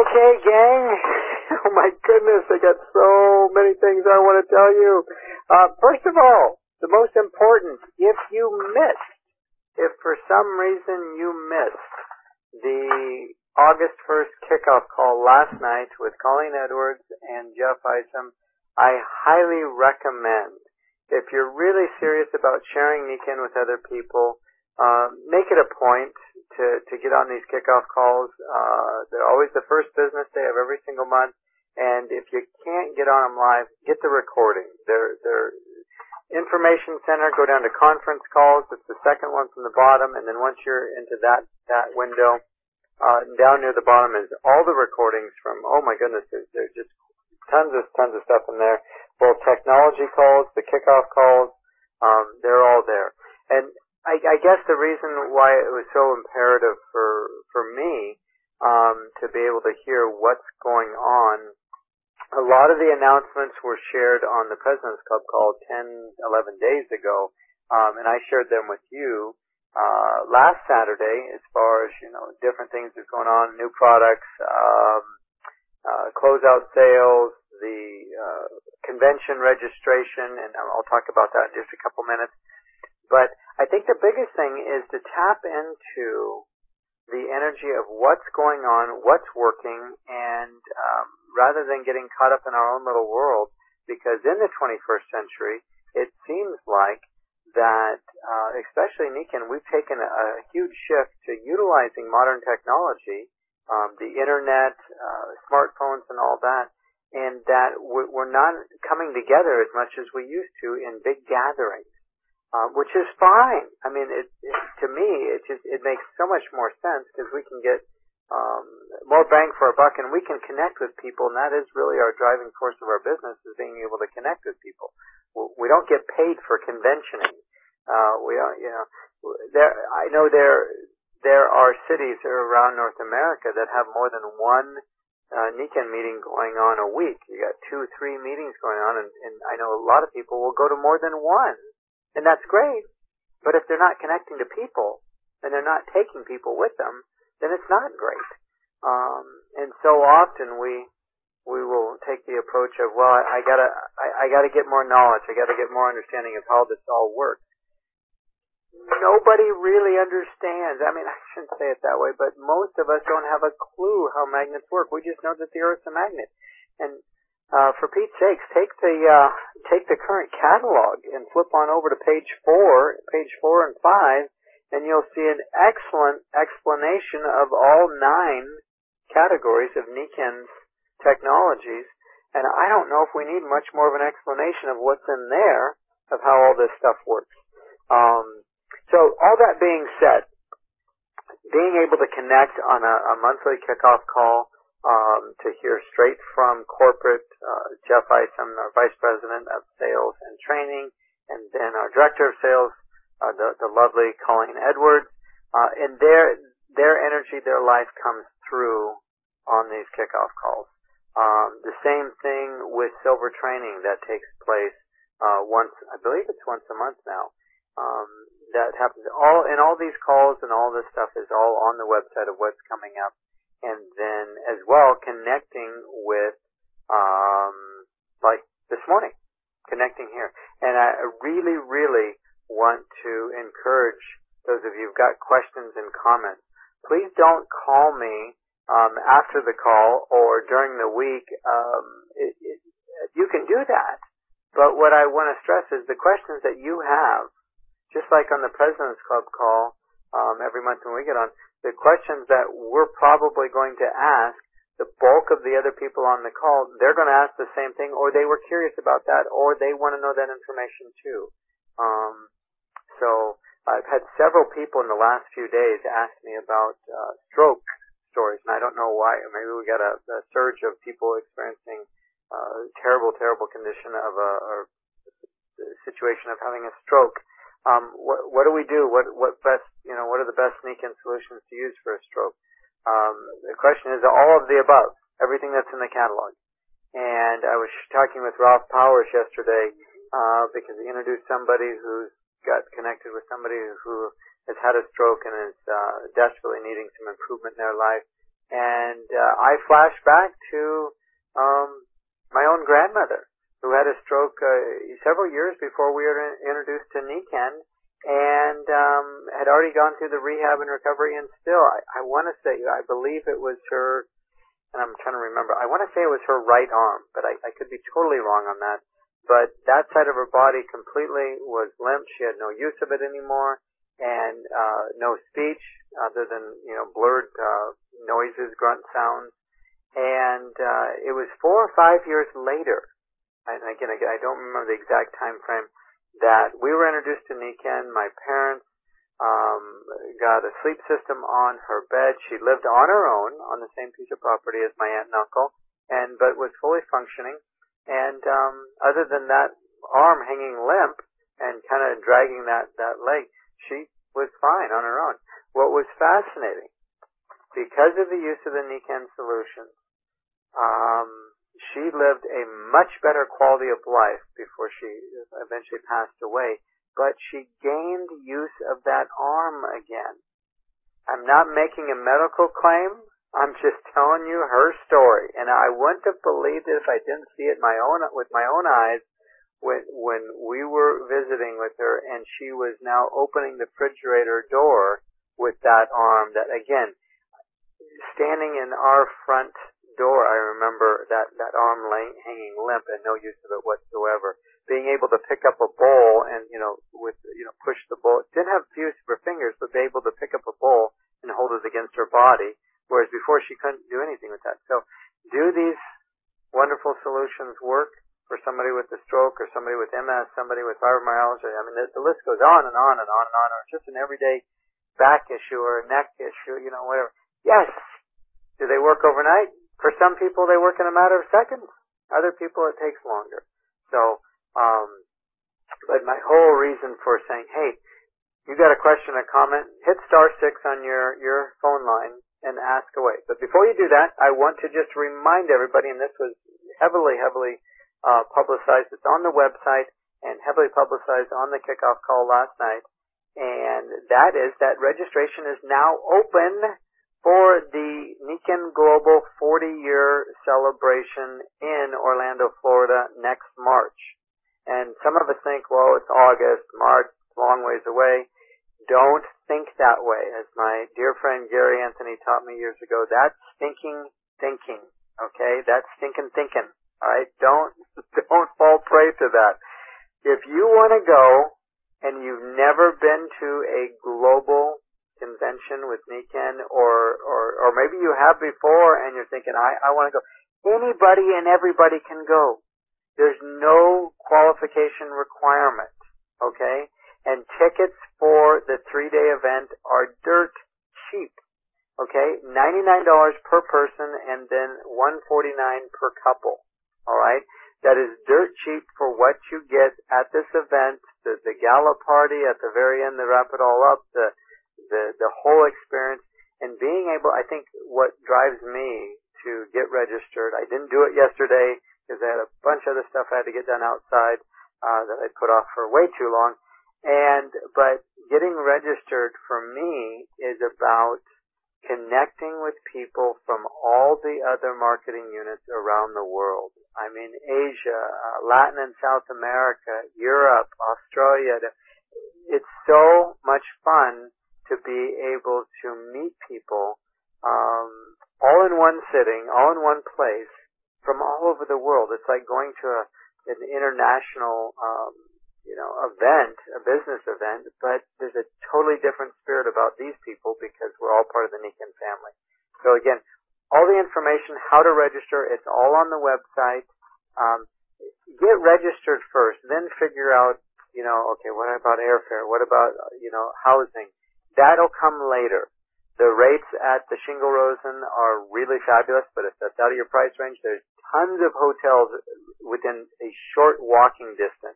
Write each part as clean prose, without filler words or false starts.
Okay, gang. Oh my goodness, I got so many things I want to tell you. First of all, the most important, if for some reason you missed the August 1st kickoff call last night with Colleen Edwards and Jeff Isom, I highly recommend, if you're really serious about sharing Nikken with other people, make it a point to get on these kickoff calls. They're always the first business day of every single month, and if you can't get on them live, get the recording. They're information center, go down to conference calls. It's the second one from the bottom, and then once you're into that window, down near the bottom is all the recordings from, oh my goodness, there's just tons of stuff in there. Both technology calls, the kickoff calls, they're all there. And I guess the reason why it was so imperative for me to be able to hear what's going on, a lot of the announcements were shared on the President's Club call 10, 11 days ago, and I shared them with you last Saturday as far as, different things that's going on, new products, closeout sales, the convention registration, and I'll talk about that in just a couple minutes. But I think the biggest thing is to tap into the energy of what's going on, what's working, and rather than getting caught up in our own little world, because in the 21st century, it seems like that, especially Nikken, we've taken a huge shift to utilizing modern technology, the internet, smartphones and all that, and that we're not coming together as much as we used to in big gatherings. Which is fine. I mean, to me, it makes so much more sense because we can get more bang for our buck, and we can connect with people, and that is really our driving force of our business, is being able to connect with people. We don't get paid for conventioning. We don't, I know there are cities around North America that have more than one Nikken meeting going on a week. You got 2, 3 meetings going on, and I know a lot of people will go to more than one. And that's great, but if they're not connecting to people, and they're not taking people with them, then it's not great. And so often we will take the approach of, well, I gotta get more knowledge, I gotta get more understanding of how this all works. Nobody really understands. I mean, I shouldn't say it that way, but most of us don't have a clue how magnets work. We just know that the Earth's a magnet. And for Pete's sakes, take the current catalog and flip on over to page 4 and 5, and you'll see an excellent explanation of all 9 categories of Nikken's technologies. And I don't know if we need much more of an explanation of what's in there, of how all this stuff works. So all that being said, being able to connect on a monthly kickoff call, to hear straight from corporate, Jeff Isom, our Vice President of Sales and Training, and then our Director of Sales, the lovely Colleen Edwards, and their energy, their life comes through on these kickoff calls. The same thing with Silver Training that takes place I believe it's once a month now. That happens all these calls, and all this stuff is all on the website of what's coming up. And then as well connecting with, like this morning, connecting here. And I really, really want to encourage those of you who've got questions and comments. Please don't call me after the call or during the week. You can do that. But what I want to stress is the questions that you have, just like on the President's Club call every month when we get on, the questions that we're probably going to ask, the bulk of the other people on the call, they're going to ask the same thing, or they were curious about that, or they want to know that information too. So I've had several people in the last few days ask me about stroke stories, and I don't know why. Maybe we got a surge of people experiencing terrible condition of a situation of having a stroke. What do we do? What are the best Nikken solutions to use for a stroke? The question is all of the above, everything that's in the catalog. And I was talking with Ralph Powers yesterday, because he introduced somebody who's got connected with somebody who has had a stroke and is desperately needing some improvement in their life. And I flash back to my own grandmother, who had a stroke several years before we were introduced to Nikken, and had already gone through the rehab and recovery. And still, I want to say, I believe it was her, and I'm trying to remember, I want to say it was her right arm, but I could be totally wrong on that. But that side of her body completely was limp. She had no use of it anymore, and no speech other than, blurred noises, grunt sounds. And it was 4 or 5 years later, and again, I don't remember the exact time frame, that we were introduced to Nikken. My parents got a sleep system on her bed. She lived on her own on the same piece of property as my aunt and uncle, but was fully functioning. And other than that arm hanging limp and kind of dragging that leg, she was fine on her own. What was fascinating, because of the use of the Nikken solutions, she lived a much better quality of life before she eventually passed away, but she gained use of that arm again. I'm not making a medical claim. I'm just telling you her story. And I wouldn't have believed it if I didn't see it with my own eyes when we were visiting with her, and she was now opening the refrigerator door with that arm that, again, standing in our front door, I remember that arm hanging limp and no use of it whatsoever. Being able to pick up a bowl and, push the bowl. Didn't have use of her fingers, but be able to pick up a bowl and hold it against her body, whereas before she couldn't do anything with that. So, do these wonderful solutions work for somebody with a stroke or somebody with MS, somebody with fibromyalgia? I mean, the list goes on and on and on and on, or just an everyday back issue or a neck issue, whatever. Yes. Do they work overnight? For some people, they work in a matter of seconds. Other people, it takes longer. So, but my whole reason for saying, hey, you got a question or comment, hit *6 on your phone line and ask away. But before you do that, I want to just remind everybody, and this was heavily publicized. It's on the website and heavily publicized on the kickoff call last night. And that is that registration is now open for the Nikken Global 40-year celebration in Orlando, Florida next March. And some of us think, well, it's August, March, it's a long ways away. Don't think that way. As my dear friend Gary Anthony taught me years ago, that's stinking thinking, okay? That's stinking thinking, all right? Don't fall prey to that. If you want to go and you've never been to a global convention with Nikken, or maybe you have before and you're thinking, I want to go. Anybody and everybody can go. There's no qualification requirement, okay? And tickets for the 3-day event are dirt cheap, okay? $99 per person and then $149 per couple, all right? That is dirt cheap for what you get at this event, the gala party at the very end, to wrap it all up, the whole experience, and being able, I think what drives me to get registered, I didn't do it yesterday because I had a bunch of other stuff I had to get done outside that I put off for way too long, but getting registered for me is about connecting with people from all the other marketing units around the world. I mean, Asia, Latin and South America, Europe, Australia. It's so much fun to be able to meet people all in one sitting, all in one place, from all over the world. It's like going to an international event, a business event, but there's a totally different spirit about these people because we're all part of the Nikken family. So again, all the information, how to register, it's all on the website. Get registered first, then figure out, okay, what about airfare? What about, housing? That'll come later. The rates at the Shingle Rosen are really fabulous, but if that's out of your price range, there's tons of hotels within a short walking distance.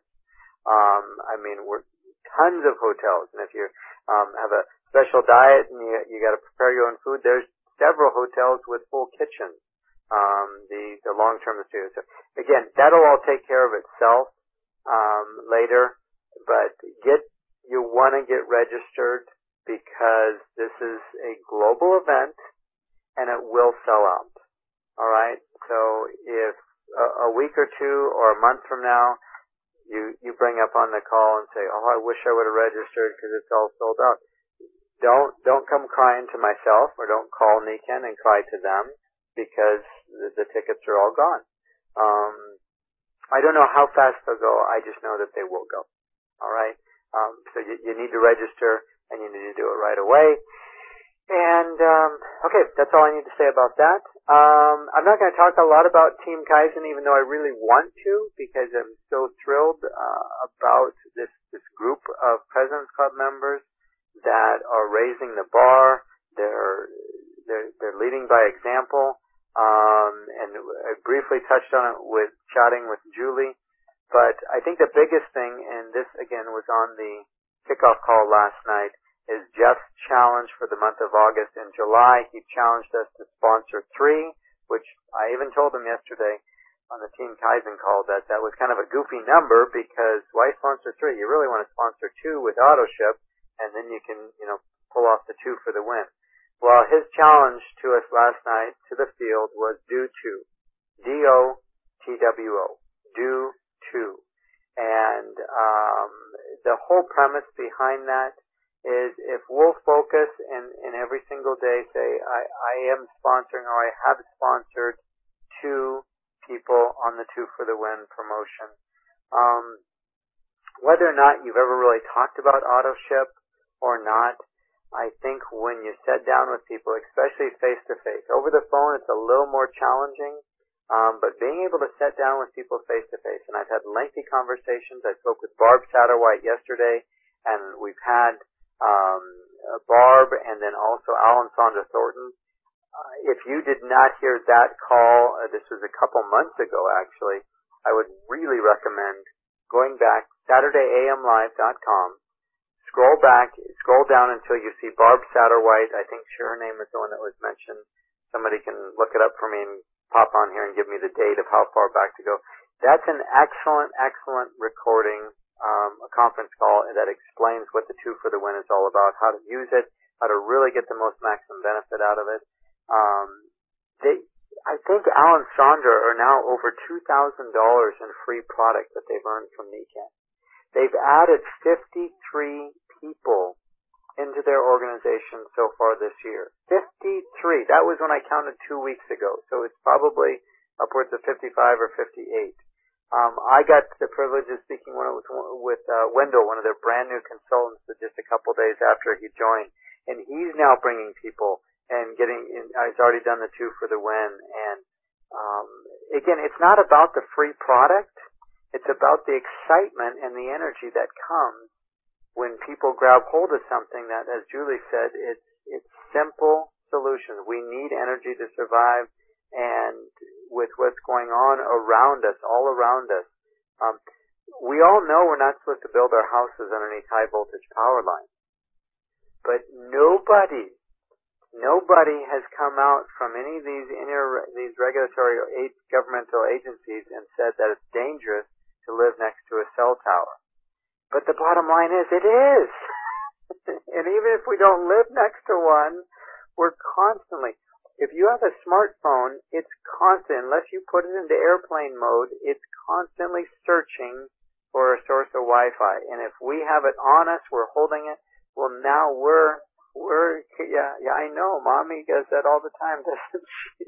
We're tons of hotels, and if you have a special diet and you got to prepare your own food, there's several hotels with full kitchens. The long-term studios. So again, that'll all take care of itself later, but you want to get registered because this is a global event, and it will sell out. All right? So if a week or two or a month from now, you bring up on the call and say, oh, I wish I would have registered because it's all sold out. Don't come crying to myself, or don't call Nikken and cry to them because the tickets are all gone. I don't know how fast they'll go. I just know that they will go. All right? So you need to register, and you need to do it right away. And, okay, that's all I need to say about that. I'm not going to talk a lot about Team Kaizen, even though I really want to, because I'm so thrilled about this group of President's Club members that are raising the bar. They're leading by example. And I briefly touched on it with chatting with Julie. But I think the biggest thing, and this again was on the kickoff call last night, is Jeff's challenge for the month of August. In July, he challenged us to sponsor 3, which I even told him yesterday on the Team Kaizen call that was kind of a goofy number, because why sponsor 3? You really want to sponsor 2 with AutoShip, and then you can, pull off the 2 for the win. Well, his challenge to us last night, to the field, was do 2. DOTWO. Do 2. And the whole premise behind that is if we'll focus and every single day say, I am sponsoring, or I have sponsored 2 people on the 2 for the Win promotion. Whether or not you've ever really talked about AutoShip or not, I think when you sit down with people, especially face-to-face, over the phone it's a little more challenging, but being able to sit down with people face-to-face, and I've had lengthy conversations. I spoke with Barb Satterwhite yesterday, and we've had Barb and then also Alan Sandra Thornton. If you did not hear that call, this was a couple months ago actually, I would really recommend going back, SaturdayAMLive.com, scroll down until you see Barb Satterwhite. I think her name is the one that was mentioned. Somebody can look it up for me and pop on here and give me the date of how far back to go. That's an excellent recording, a conference call that explains what the 2 for the Win is all about, how to use it, how to really get the most maximum benefit out of it. I think Alan Sandra are now over $2,000 in free product that they've earned from Nikken. They've added 53 people into their organization so far this year. 53. That was when I counted 2 weeks ago. So it's probably upwards of 55 or 58. I got the privilege of speaking with Wendell, one of their brand new consultants, just a couple days after he joined, and he's now bringing people and he's already done the 2 for the Win. And again, it's not about the free product. It's about the excitement and the energy that comes when people grab hold of something that, as Julie said, it's simple solutions. We need energy to survive, and with what's going on around us, all around us, we all know we're not supposed to build our houses underneath high voltage power lines. But nobody has come out from any of these regulatory or governmental agencies and said that it's dangerous to live next to a cell tower. But the bottom line is, it is. And even if we don't live next to one, we're constantly, if you have a smartphone, it's constant, unless you put it into airplane mode, it's constantly searching for a source of Wi-Fi. And if we have it on us, we're holding it, well, now I know, Mommy does that all the time, doesn't she?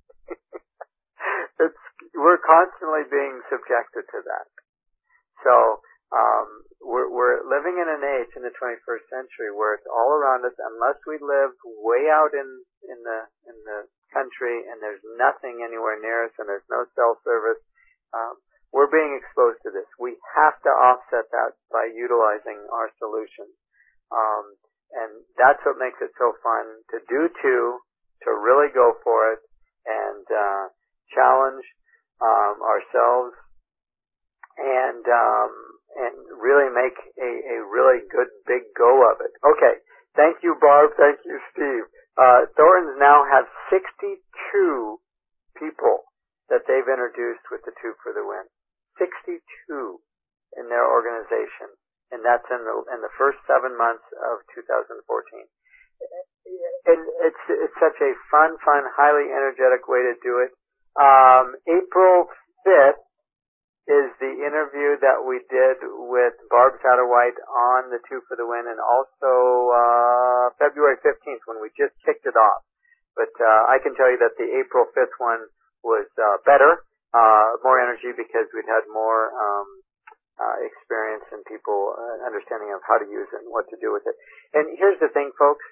We're constantly being subjected to that. So, we're living in an age in the 21st century where it's all around us. Unless we live way out in the country and there's nothing anywhere near us and there's no cell service, we're being exposed to this. We have to offset that by utilizing our solutions. And that's what makes it so fun to do 2, to really go for it and challenge ourselves and really make a really good big go of it. Okay. Thank you, Barb. Thank you, Steve. Thorntons now have 62 people that they've introduced with the 2 for the Win. 62 in their organization. And that's in the first 7 months of 2014. And it's such a fun, highly energetic way to do it. April 5th is the interview that we did with Barb Satterwhite on the Two for the Win, and also February 15th when we just kicked it off. But I can tell you that the April 5th one was better, more energy, because we'd had more experience and people understanding of how to use it and what to do with it. And here's the thing, folks.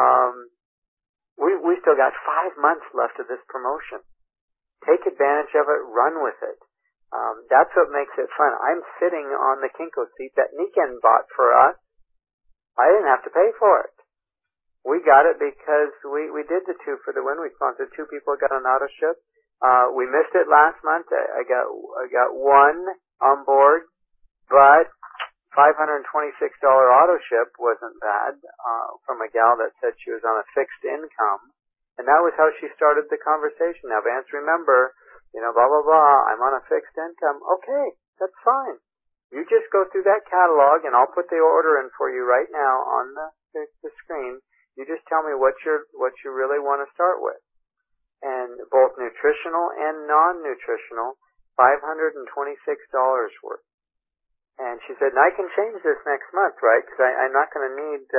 We still got 5 months left of this promotion. Take advantage of it. Run with it. That's what makes it fun. I'm sitting on the Kinko seat that Niken bought for us. I didn't have to pay for it. We got it because we did the Two for the Win. We sponsored 2 people who got an auto ship. We missed it last month. I got one on board, but $526 auto ship wasn't bad, from a gal that said she was on a fixed income. And that was how she started the conversation. Now, Vance, remember, blah, blah, blah, I'm on a fixed income. Okay, that's fine. You just go through that catalog, and I'll put the order in for you right now on the screen. You just tell me what you really want to start with. And both nutritional and non-nutritional, $526 worth. And she said, and I can change this next month, right? Because I'm not going to need,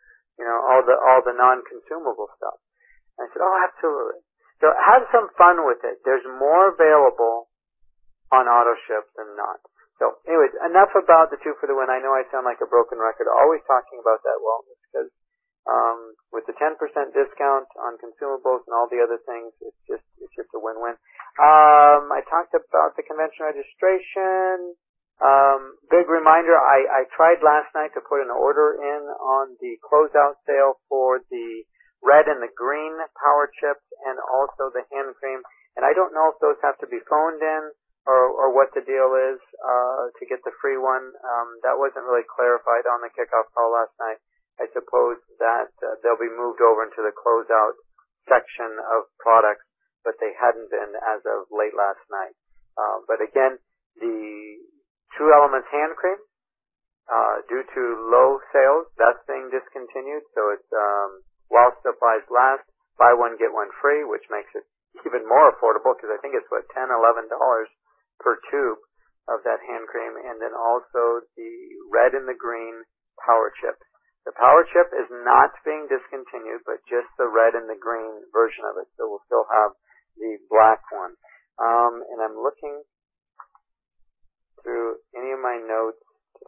all the non-consumable stuff. And I said, oh, absolutely. So have some fun with it. There's more available on AutoShip than not. So anyways, enough about the Two for the Win. I know I sound like a broken record, always talking about that wellness, because with the 10% discount on consumables and all the other things, it's just a win-win. I talked about the convention registration. Big reminder, I tried last night to put an order in on the closeout sale for the red and the green power chips and also the hand cream. And I don't know if those have to be phoned in or what the deal is to get the free one. That wasn't really clarified on the kickoff call last night. I suppose that they'll be moved over into the closeout section of products, but they hadn't been as of late last night. But again, the True Elements hand cream, due to low sales, that's being discontinued. So it's while supplies last, buy one get one free, which makes it even more affordable, because I think it's $10, $11 per tube of that hand cream. And then also the red and the green power chips. The power chip is not being discontinued, but just the red and the green version of it. So we'll still have the black one. And I'm looking through any of my notes.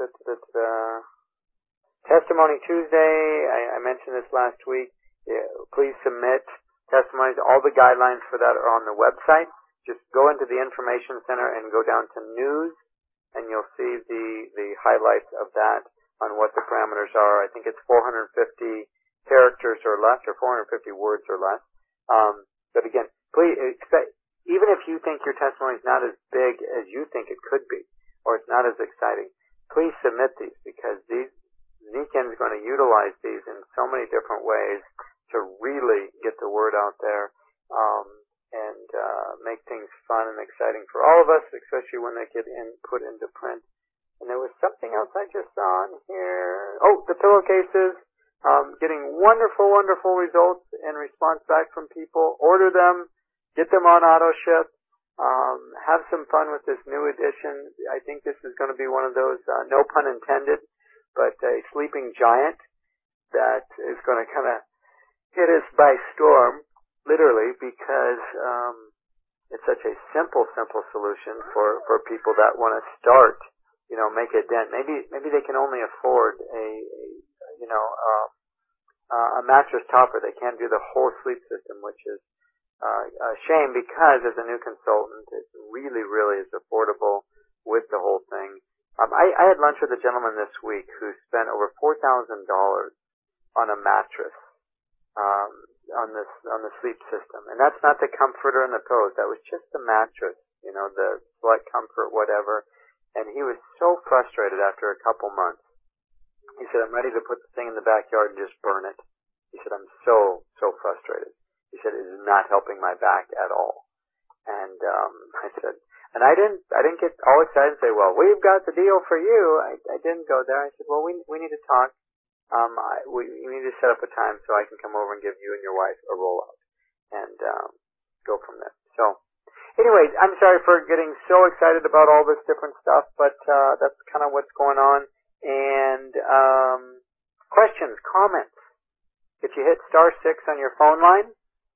Testimony Tuesday, I mentioned this last week. Yeah, please submit testimonies. All the guidelines for that are on the website. Just go into the information center and go down to news, and you'll see the highlights of that on what the parameters are. I think it's 450 characters or less, or 450 words or less. But again, please expect, even if you think your testimony is not as big as you think it could be, or it's not as exciting, please submit these, because Niken is going to utilize these in so many different ways to really get the word out there, and make things fun and exciting for all of us, especially when they get put into print. And there was something else I just saw on here. Oh, the pillowcases, getting wonderful, wonderful results in response back from people. Order them, get them on AutoShip. Have some fun with this new edition. I think this is going to be one of those, no pun intended, but a sleeping giant that is going to kind of hit us by storm, literally, because it's such a simple solution for people that want to start, make a dent. Maybe they can only afford a mattress topper. They can't do the whole sleep system, which is a shame, because as a new consultant, it really, really is affordable with the whole thing. I had lunch with a gentleman this week who spent over $4,000 on a mattress, on the sleep system. And that's not the comforter and the pillows. That was just the mattress, the Select Comfort, whatever. And he was so frustrated after a couple months. He said, I'm ready to put the thing in the backyard and just burn it. He said, I'm so frustrated. He said, it is not helping my back at all. And I said, and I didn't get all excited and say, well, we've got the deal for you. I didn't go there. I said, well, we need to talk we need to set up a time so I can come over and give you and your wife a rollout and go from there. So, anyways, I'm sorry for getting so excited about all this different stuff, but that's kind of what's going on. And questions, comments. If you hit *6 on your phone line,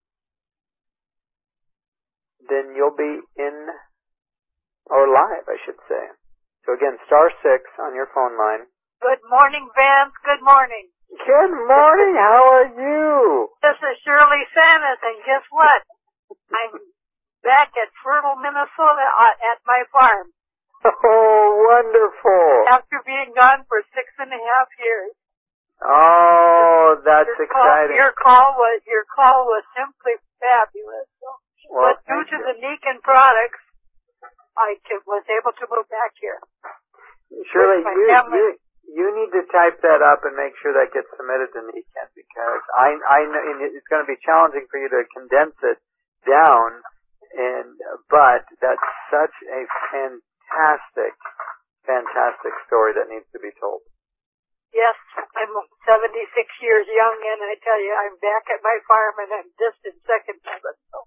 then you'll be in, or live, I should say. So again, *6 on your phone line. Good morning, Vance. Good morning. Good morning. How are you? This is Shirley Samus, and guess what? I'm back at Fertile, Minnesota at my farm. Oh, wonderful. After being gone for 6.5 years. Oh, that's exciting. Your call was simply fabulous. Well, but due to the Niken products, I was able to move back here. Shirley, you need to type that up and make sure that gets submitted to Niken, because I know it's going to be challenging for you to condense it down, but that's such a fantastic story that needs to be told. Yes, I'm 76 years young, and I tell you, I'm back at my farm, and I'm just in second heaven. So.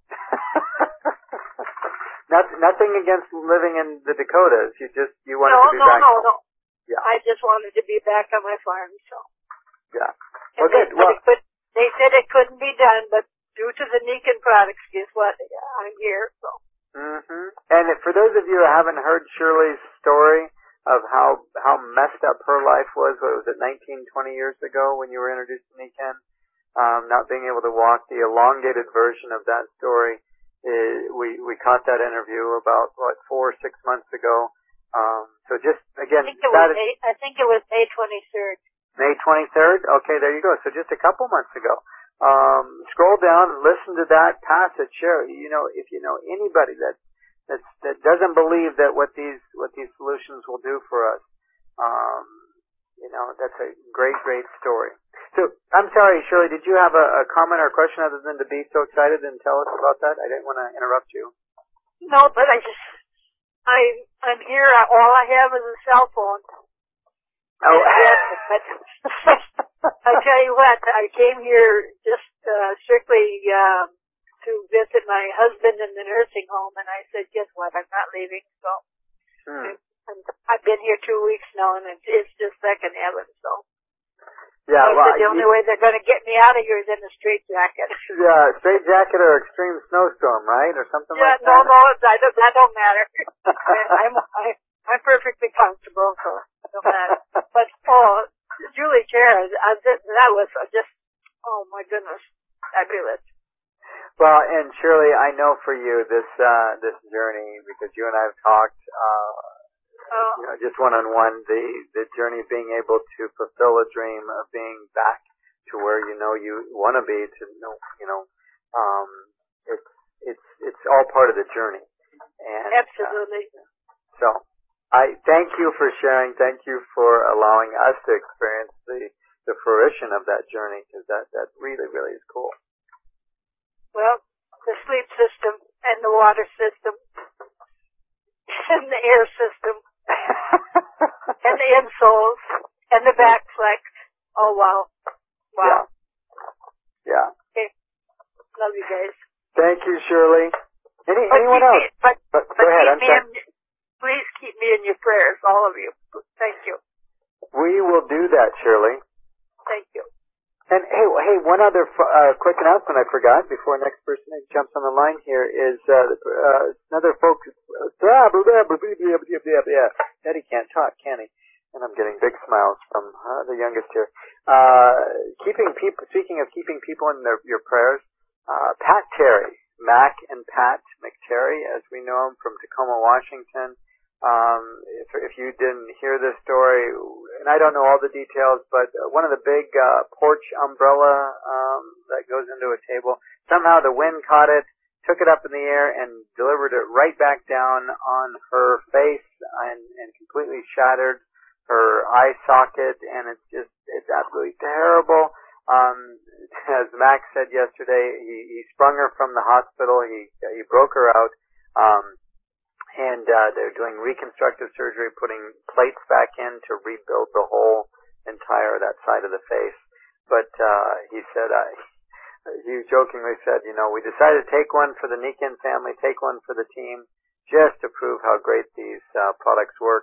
Nothing against living in the Dakotas. You wanted to be back. No. Yeah. I just wanted to be back on my farm. So. Yeah. Well, good. They said it couldn't be done, but due to the Niken products, guess what? I'm here. So. Mm-hmm. And for those of you who haven't heard Shirley's story of how messed up her life was, what was it, 19, 20 years ago when you were introduced to Niken, not being able to walk, the elongated version of that story, we caught that interview about, 4 or 6 months ago. So just, again, I think it was May 23rd. May 23rd? Okay, there you go. So just a couple months ago. Scroll down, listen to that, pass it, share it. If you know anybody that doesn't believe that what these solutions will do for us, that's a great story. So, I'm sorry, Shirley, did you have a comment or a question other than to be so excited and tell us about that? I didn't want to interrupt you. No, but I'm here. All I have is a cell phone. Oh. I tell you what, I came here just strictly to visit my husband in the nursing home, and I said, guess what, I'm not leaving. So I've been here 2 weeks now, and it's just second heaven. So yeah, the only way they're going to get me out of here is in a straitjacket. Yeah, straitjacket or extreme snowstorm, right, or something like that. No, that don't matter. I'm perfectly comfortable, so it don't matter. But Julie Chair, that was just, oh my goodness, fabulous. Well, and Shirley, I know for you this journey, because you and I have talked, just one-on-one, the journey of being able to fulfill a dream of being back to where you want to be, it's all part of the journey. And absolutely. So I thank you for sharing. Thank you for allowing us to experience the fruition of that journey, because that really, really is cool. Well, the sleep system and the water system and the air system and the insoles and the back flex. Oh, wow. Yeah. Okay. Love you guys. Thank you, Shirley. Anyone else? But go ahead. Please keep me in your prayers, all of you. Thank you. We will do that, Shirley. Thank you. And hey, one other quick announcement I forgot before the next person jumps on the line here is another focus. Daddy can't talk, can he? And I'm getting big smiles from the youngest here. Speaking of keeping people in your prayers, Pat Terry, Mac and Pat McTerry, as we know him from Tacoma, Washington. If you didn't hear this story, and I don't know all the details, but one of the big porch umbrella that goes into a table, somehow the wind caught it, took it up in the air, and delivered it right back down on her face and completely shattered her eye socket, and it's absolutely terrible. As Max said yesterday, he sprung her from the hospital, he broke her out, and they're doing reconstructive surgery, putting plates back in to rebuild the hole entire that side of the face. But he said, he jokingly said, we decided to take one for the Niken family, take one for the team, just to prove how great these products work.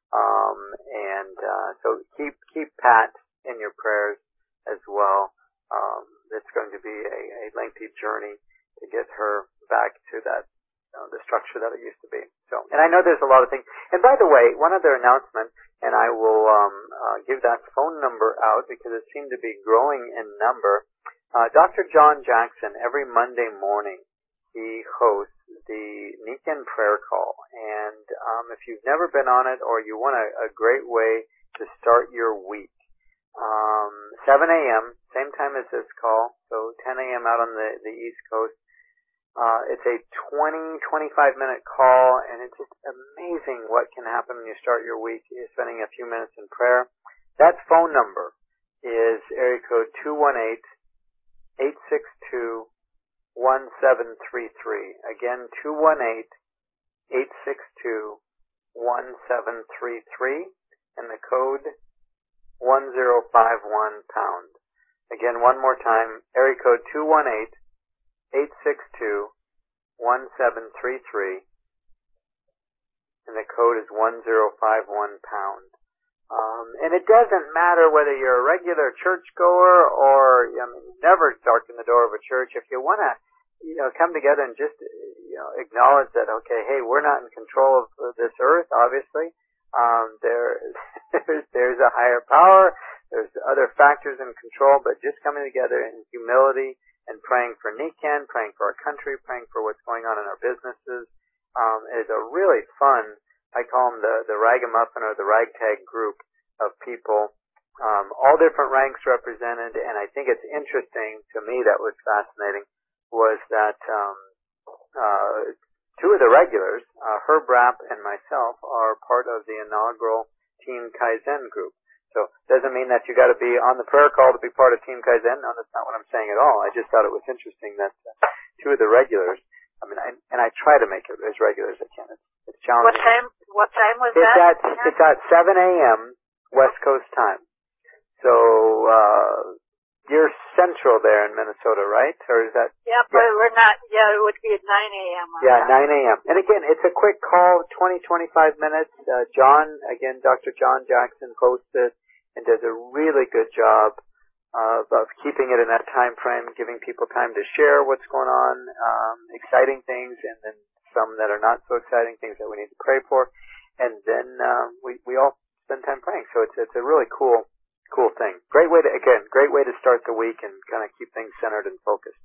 So keep Pat in your prayers as well. It's going to be a lengthy journey to get her back to that the structure that it used to be. So, and I know there's a lot of things. And by the way, one other announcement, and I will give that phone number out because it seemed to be growing in number. Dr. John Jackson, every Monday morning, he hosts the Niken prayer call. And if you've never been on it or you want a great way to start your week, 7 a.m., same time as this call, so 10 a.m. out on the East Coast. It's a 25-minute call, and it's just amazing what can happen when you start your week. You're spending a few minutes in prayer. That phone number is area code 218-862-1733. Again, 218-862-1733, and the code 1051-pound. Again, one more time, area code 218-862-1733, and the code is 1051-pound. And it doesn't matter whether you're a regular churchgoer or never darken the door of a church. If you want to, come together and just, acknowledge that, okay, hey, we're not in control of this earth, obviously. There's a higher power. There's other factors in control, but just coming together in humility and praying for Niken, praying for our country, praying for what's going on in our businesses, is a really fun, I call them the ragamuffin or the ragtag group of people, all different ranks represented. And I think it's interesting, to me that was fascinating, was that two of the regulars, Herb Rapp and myself, are part of the inaugural Team Kaizen group. So it doesn't mean that you got to be on the prayer call to be part of Team Kaizen. No, that's not what I'm saying at all. I just thought it was interesting that two of the regulars, I try to make it as regular as I can. It's challenging. What time was that? It's at 7 a.m. West Coast time. So, you're central there in Minnesota, right? Or is that? Yeah, but we're not, it would be at 9 a.m. 9 a.m. And again, it's a quick call, 20-25 minutes. Dr. John Jackson hosts it and does a really good job of keeping it in that time frame, giving people time to share what's going on, exciting things, and then some that are not so exciting, things that we need to pray for. And then, we all spend time praying. So it's a really cool thing. Great way to start the week and kind of keep things centered and focused.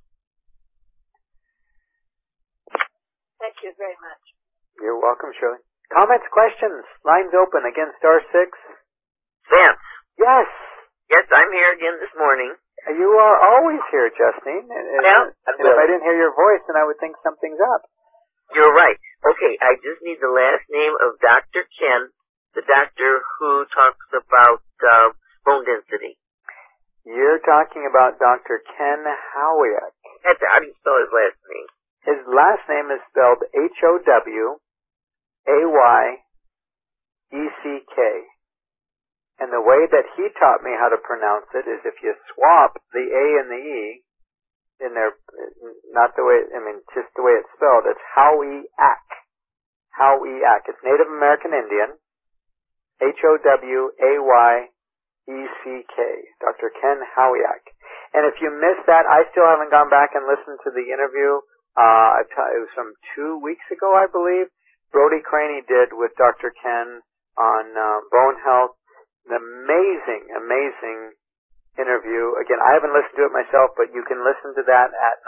Thank you very much. You're welcome, Shirley. Comments, questions, lines open. Again, *6. Vance. Yes. Yes, I'm here again this morning. You are always here, Justine. Yeah. And if I didn't hear your voice, then I would think something's up. You're right. Okay, I just need the last name of Dr. Ken, the doctor who talks about bone density. You're talking about Dr. Ken Howiak. How do you spell his last name? His last name is spelled Howayeck. And the way that he taught me how to pronounce it is if you swap the A and the E in there, not the way, just the way it's spelled, it's Howiak. Howiak. It's Native American Indian. Howayeck. Dr. Ken Howiak. And if you missed that, I still haven't gone back and listened to the interview. It was from 2 weeks ago, I believe. Brody Craney did with Dr. Ken on bone health. An amazing interview. Again, I haven't listened to it myself, but you can listen to that at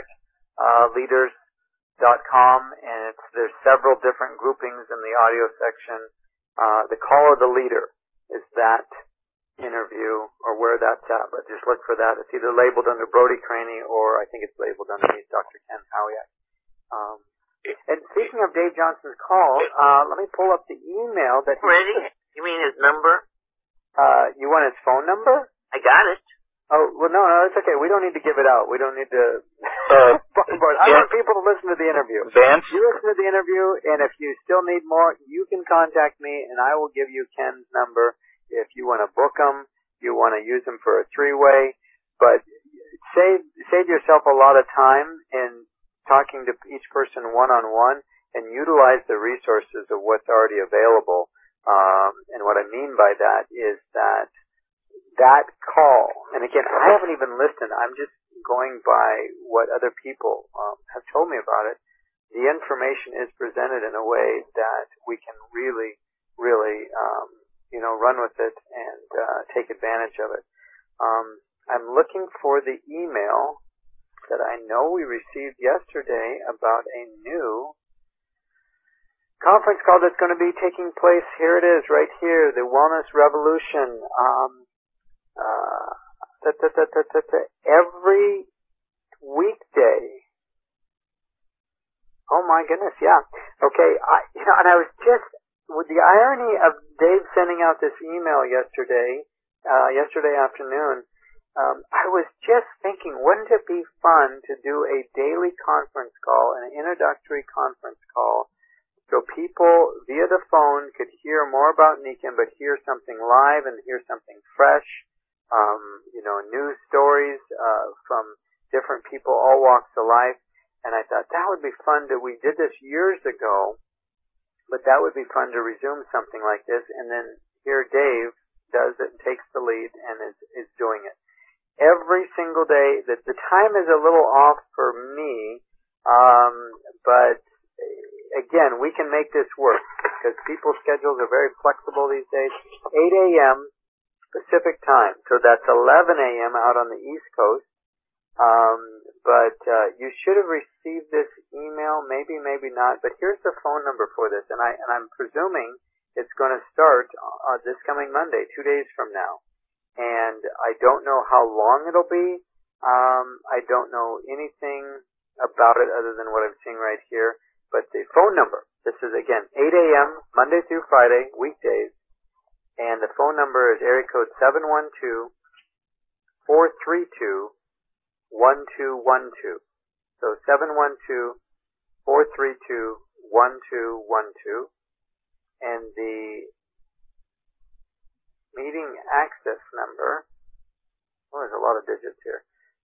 magneticleaders.com, and there's several different groupings in the audio section. The Call of the Leader is that interview, or where that's at, but just look for that. It's either labeled under Brody Craney, or I think it's labeled underneath Dr. Ken Howiak. And speaking of Dave Johnson's call, let me pull up the email that he... Ready? You mean his number? You want his phone number? I got it. Oh, well, no, it's okay. We don't need to give it out. We don't need to... I want people to listen to the interview. Vance? You listen to the interview, and if you still need more, you can contact me, and I will give you Ken's number if you want to book him. you want to use them for a three-way, but save yourself a lot of time in talking to each person one-on-one and utilize the resources of what's already available. And what I mean by that is that call, and again, I haven't even listened. I'm just going by what other people have told me about it. The information is presented in a way that we can really, really, run with it and take advantage of it. I'm looking for the email that I know we received yesterday about a new conference call that's going to be taking place. Here it is, right here, the Wellness Revolution. Every weekday. Oh my goodness, yeah. Okay, and I was just, with the irony of Dave sending out this email yesterday afternoon, I was just thinking, wouldn't it be fun to do a daily conference call, an introductory conference call, so people via the phone could hear more about Nikken, but hear something live and hear something fresh, news stories from different people, all walks of life. And I thought that would be fun. We did this years ago, but that would be fun to resume something like this. And then here Dave does it and takes the lead and is doing it. Every single day, the time is a little off for me, but again, we can make this work because people's schedules are very flexible these days. 8 a.m. Pacific time, so that's 11 a.m. out on the East Coast. But you should have received this email, maybe not. But here's the phone number for this, and I'm presuming it's going to start this coming Monday, 2 days from now. And I don't know how long it'll be. I don't know anything about it other than what I'm seeing right here. But the phone number, this is again 8 a.m. Monday through Friday, weekdays. And the phone number is area code 712-432-1212. So 712-432-1212. And the meeting access number, there's a lot of digits here,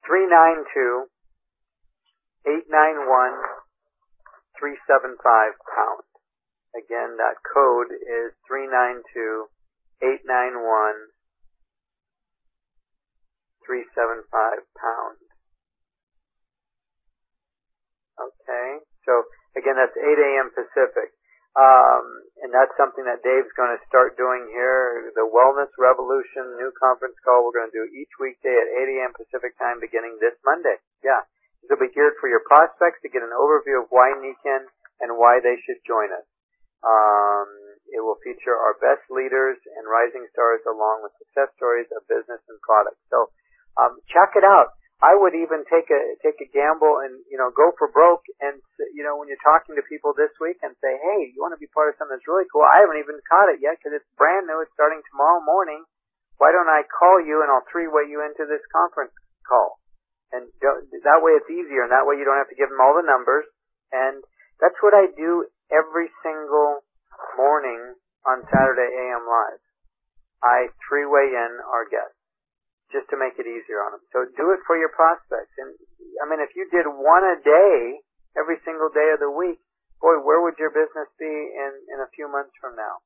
392-891-375-pound. Again, that code is 392-891-375-pound. Okay, so again, that's 8 a.m. Pacific. And that's something that Dave's going to start doing here, the Wellness Revolution new conference call we're going to do each weekday at 8 a.m. Pacific time beginning this Monday. Yeah, this will be geared for your prospects to get an overview of why Nikken and why they should join us. It will feature our best leaders and rising stars along with success stories of business and products. So check it out. I would even take a gamble and go for broke and when you're talking to people this week and say, hey, you want to be part of something that's really cool? I haven't even caught it yet because it's brand new. It's starting tomorrow morning. Why don't I call you and I'll three-way you into this conference call? And that way it's easier, and that way you don't have to give them all the numbers. And that's what I do every single morning on Saturday AM Live. I three-way in our guests just to make it easier on them. So do it for your prospects. And I mean, if you did one a day, every single day of the week, boy, where would your business be in a few months from now?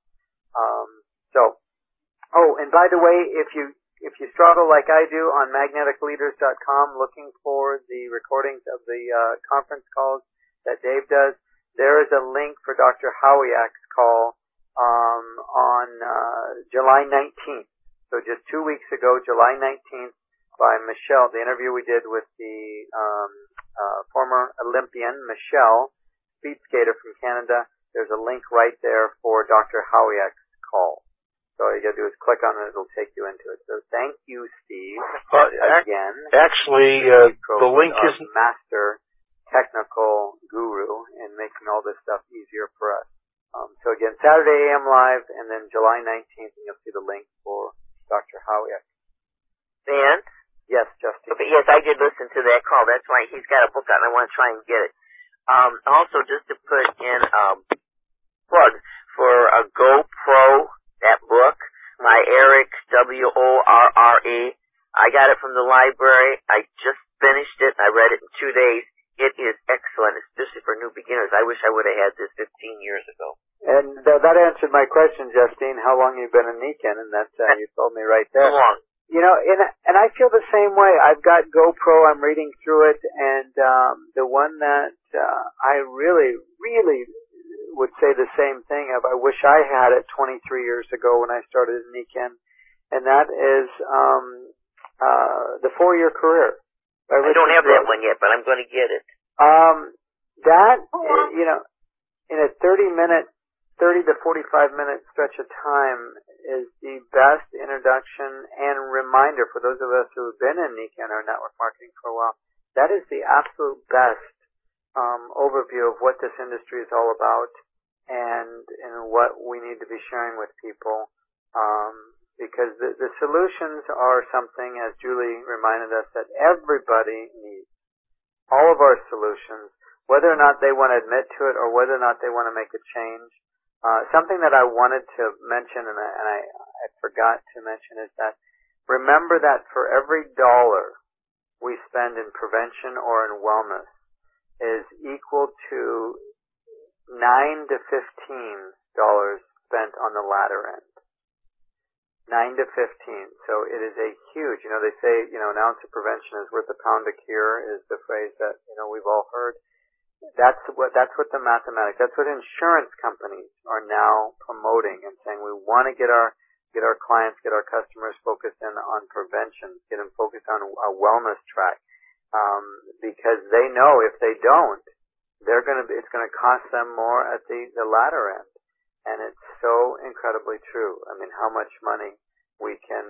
And by the way, if you struggle like I do on magneticleaders.com looking for the recordings of the conference calls that Dave does, there is a link for Dr. Howiak's call on July 19th. So just 2 weeks ago, July 19th, by Michelle, the interview we did with the former Olympian, Michelle, speed skater from Canada. There's a link right there for Dr. Howiak's call. So all you got to do is click on it. It'll take you into it. So thank you, Steve. Again. Actually, the link is master technical guru in making all this stuff easier for us. So again, Saturday AM Live, and then July 19th, and you'll see the link for Dr. Howiak. Dan? Yes, Justin. Okay, yes, I did listen to that call. That's why he's got a book out, and I want to try and get it. Also, just to put in plug for a GoPro, that book by Eric, WORRIK, from the library. I just finished it. I read it in 2 days. It is excellent, especially for new beginners. I wish I would have had this 15 years ago. And that answered my question, Justine, how long you've been in Nikken, and that you told me right there. Too long. You know, and I feel the same way. I've got GoPro, I'm reading through it, and the one that I really, really would say the same thing of, I wish I had it 23 years ago when I started in Nikken, and that is the 4-year career. I don't have that one yet, but I'm going to get it. You know, in a 30 to 45 minute stretch of time is the best introduction and reminder for those of us who have been in Nikken or network marketing for a while. That is the absolute best overview of what this industry is all about and what we need to be sharing with people. Because the solutions are something, as Julie reminded us, that everybody needs. All of our solutions, whether or not they want to admit to it or whether or not they want to make a change. Something that I wanted to mention and I forgot to mention is that remember that for every dollar we spend in prevention or in wellness is equal to $9 to $15 spent on the latter end. 9 to 15. So it is a huge, they say, an ounce of prevention is worth a pound of cure is the phrase that, we've all heard. That's what the mathematics, that's what insurance companies are now promoting and saying we want to get our clients, get our customers focused in on prevention, get them focused on a wellness track. Because they know if they don't, it's going to cost them more at the latter end. And it's so incredibly true. I mean, how much money we can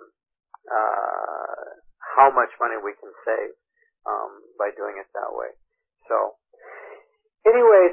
save, by doing it that way. So, anyways,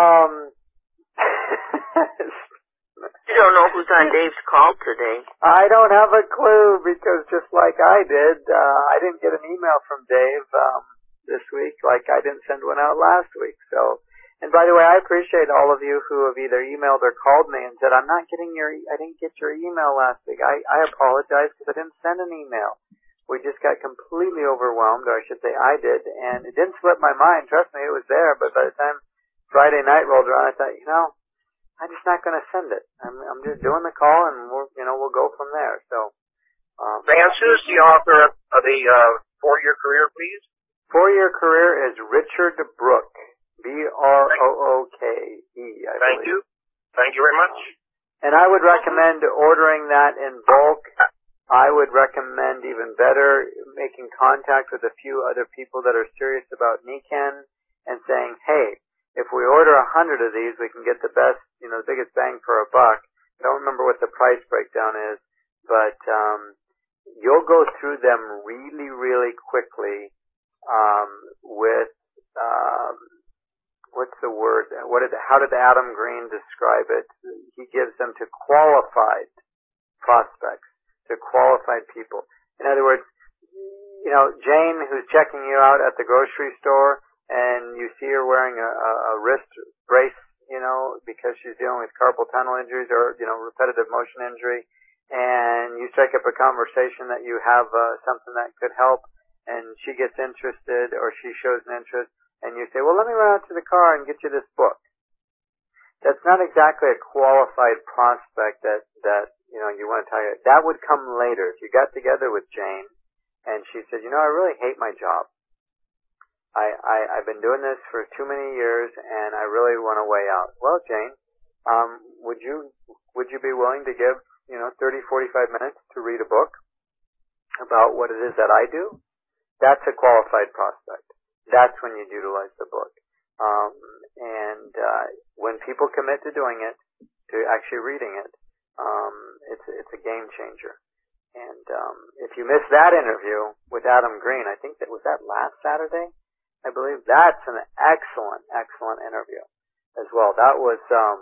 You don't know who's on Dave's call today. I don't have a clue because just like I did, I didn't get an email from Dave, this week like I didn't send one out last week. So, and by the way, I appreciate all of you who have either emailed or called me and said, I didn't get your email last week. I apologize because I didn't send an email. We just got completely overwhelmed, or I should say I did, and it didn't slip my mind. Trust me, it was there, but by the time Friday night rolled around, I thought, I'm just not going to send it. I'm just doing the call and we'll go from there. So, Vance, who's the author of the 4-year career, please? 4-year career is Richard Brooke. B-R-O-O-K-E, Thank you. Thank you very much. And I would recommend ordering that in bulk. I would recommend even better making contact with a few other people that are serious about Nikken and saying, hey, if we order 100 of these, we can get the best, the biggest bang for a buck. I don't remember what the price breakdown is, but you'll go through them really, really quickly with what's the word? How did Adam Green describe it? He gives them to qualified prospects, to qualified people. In other words, Jane, who's checking you out at the grocery store, and you see her wearing a wrist brace, because she's dealing with carpal tunnel injuries or, repetitive motion injury, and you strike up a conversation that you have something that could help, and she gets interested or she shows an interest, and you say, well, let me run out to the car and get you this book. That's not exactly a qualified prospect that you want to tell you. That would come later. If you got together with Jane and she said, I really hate my job. I've been doing this for too many years and I really want a way out. Well, Jane, would you be willing to give, 30, 45 minutes to read a book about what it is that I do? That's a qualified prospect. That's when you utilize the book. When people commit to doing it, to actually reading it, it's a game changer. And if you missed that interview with Adam Green, I think was that last Saturday? I believe that's an excellent, excellent interview as well. That was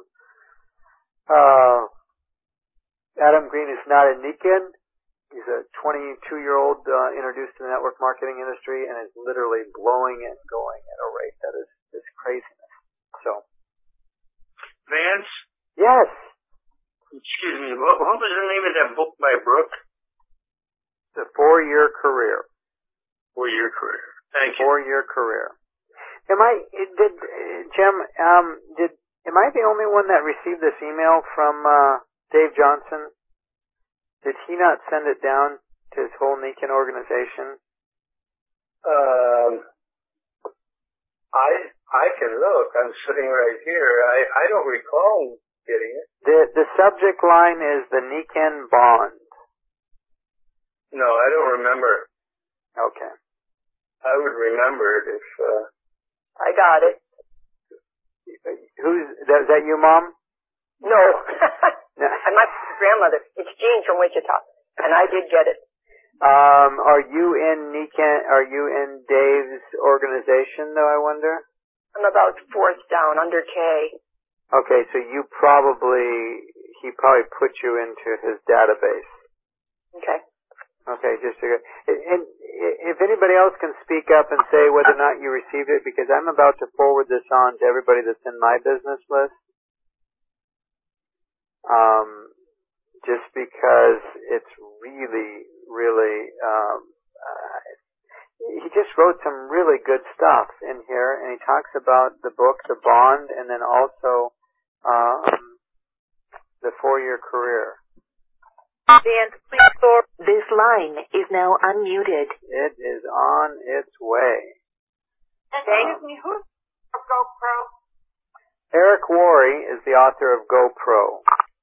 Adam Green is not in Nikken. He's a 22-year-old introduced to the network marketing industry and is literally blowing and going at a rate that is craziness. So, Vance? Yes. Excuse me, what was the name of that book by Brooke? The 4-year career. 4-year career. Thank you. 4-year career. Am I the only one that received this email from Dave Johnson? Did he not send it down to his whole Niken organization? I can look. I'm sitting right here. I don't recall getting it. The subject line is the Niken bond. No, I don't remember. Okay. I would remember it if. I got it. Is that you, Mom? No. I'm my grandmother. It's Jean from Wichita, and I did get it. Are you in Niken? Are you in Dave's organization, though? I wonder. I'm about 4th down under K. Okay, so he probably put you into his database. Okay. Okay, and if anybody else can speak up and say whether or not you received it, because I'm about to forward this on to everybody that's in my business list. Just because it's really, really, he just wrote some really good stuff in here, and he talks about the book, The Bond, and then also, the 4-year career. This line is now unmuted. It is on its way. GoPro. Eric Worre is the author of GoPro.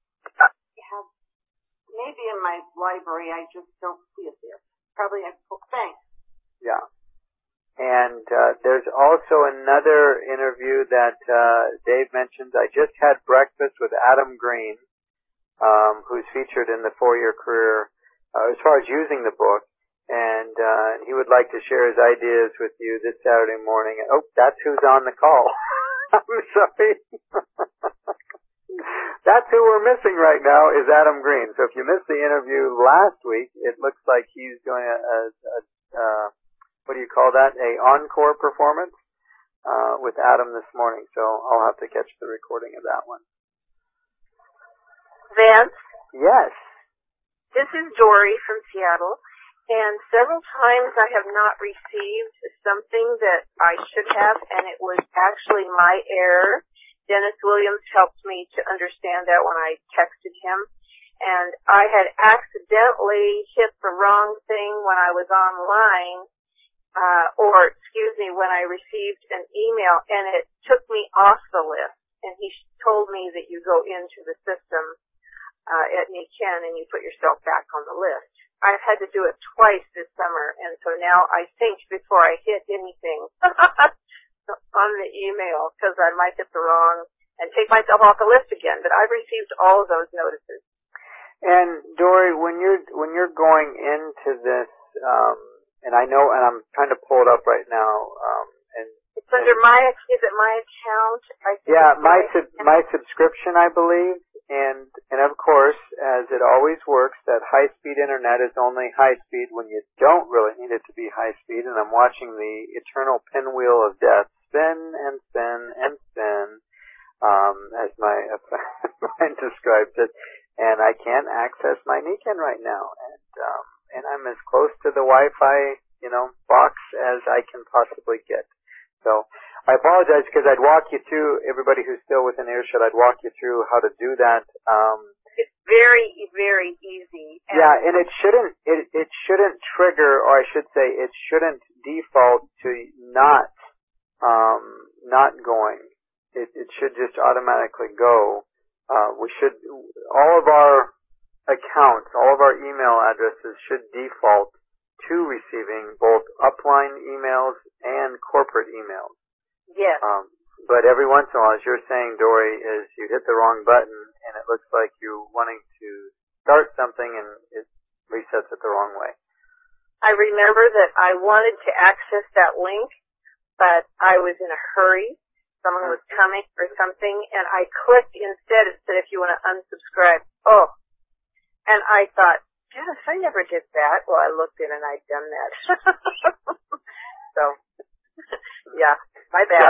Maybe in my library, I just don't see it there. Probably thanks. Yeah. And there's also another interview that Dave mentioned. I just had breakfast with Adam Green, who's featured in the 4-year career as far as using the book. And he would like to share his ideas with you this Saturday morning. Oh, that's who's on the call. I'm sorry. That's who we're missing right now is Adam Green. So if you missed the interview last week, it looks like he's doing what do you call that? A encore performance with Adam this morning. So I'll have to catch the recording of that one. Vance? Yes. This is Dory from Seattle, and several times I have not received something that I should have, and it was actually my error. Dennis Williams helped me to understand that when I texted him. And I had accidentally hit the wrong thing when I was online, when I received an email, and it took me off the list. And he told me that you go into the system at Niken and you put yourself back on the list. I've had to do it twice this summer, and so now I think before I hit anything on the email, because I might hit the wrong and take myself off the list again. But I've received all of those notices. And Dory, when you're going into this, and I know, and I'm trying to pull it up right now, and it's under is it my account? My subscription, I believe, and of course, as it always works, that high-speed internet is only high-speed when you don't really need it to be high-speed, and I'm watching the eternal pinwheel of death spin and spin and spin, as my friend described it, and I can't access my Niken right now, and I'm as close to the Wi-Fi, box as I can possibly get. So I apologize, because I'd walk you through, everybody who's still within earshot, I'd walk you through how to do that. It's very, very easy. And it shouldn't trigger, or I should say, it shouldn't default to not going. It should just automatically go. All of our accounts, all of our email addresses should default to receiving both upline emails and corporate emails. Yes. But every once in a while, as you're saying, Dory, is you hit the wrong button and it looks like you're wanting to start something and it resets it the wrong way. I remember that I wanted to access that link, but I was in a hurry. Someone was coming or something, and I clicked instead. It said, if you want to unsubscribe. Oh. And I thought, Dennis, I never did that. Well, I looked in and I'd done that. So, yeah, my bad.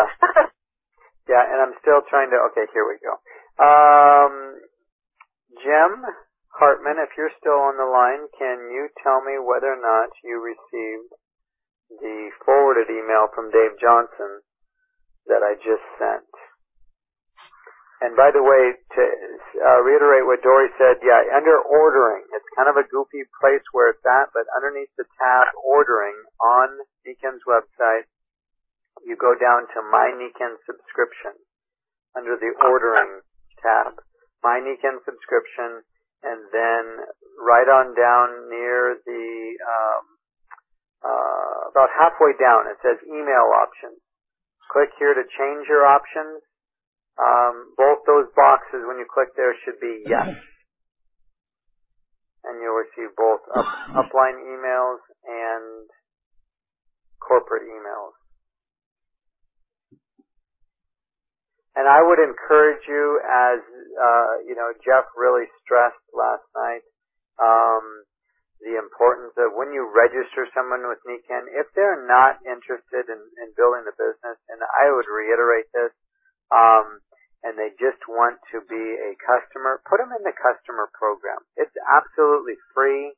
Yeah, and I'm still trying to, okay, here we go. Jim Hartman, if you're still on the line, can you tell me whether or not you received the forwarded email from Dave Johnson that I just sent? And by the way, to reiterate what Dory said, yeah, under ordering, it's kind of a goofy place where it's at, but underneath the tab ordering on Niken's website, you go down to My Niken Subscription under the ordering tab, My Niken Subscription, and then right on down near the, about halfway down, it says email options. Click here to change your options. Both those boxes, when you click there, should be yes. And you'll receive both upline emails and corporate emails. And I would encourage you, as, Jeff really stressed last night, the importance of when you register someone with Niken, if they're not interested in building the business, and I would reiterate this, and they just want to be a customer, put them in the customer program. It's absolutely free,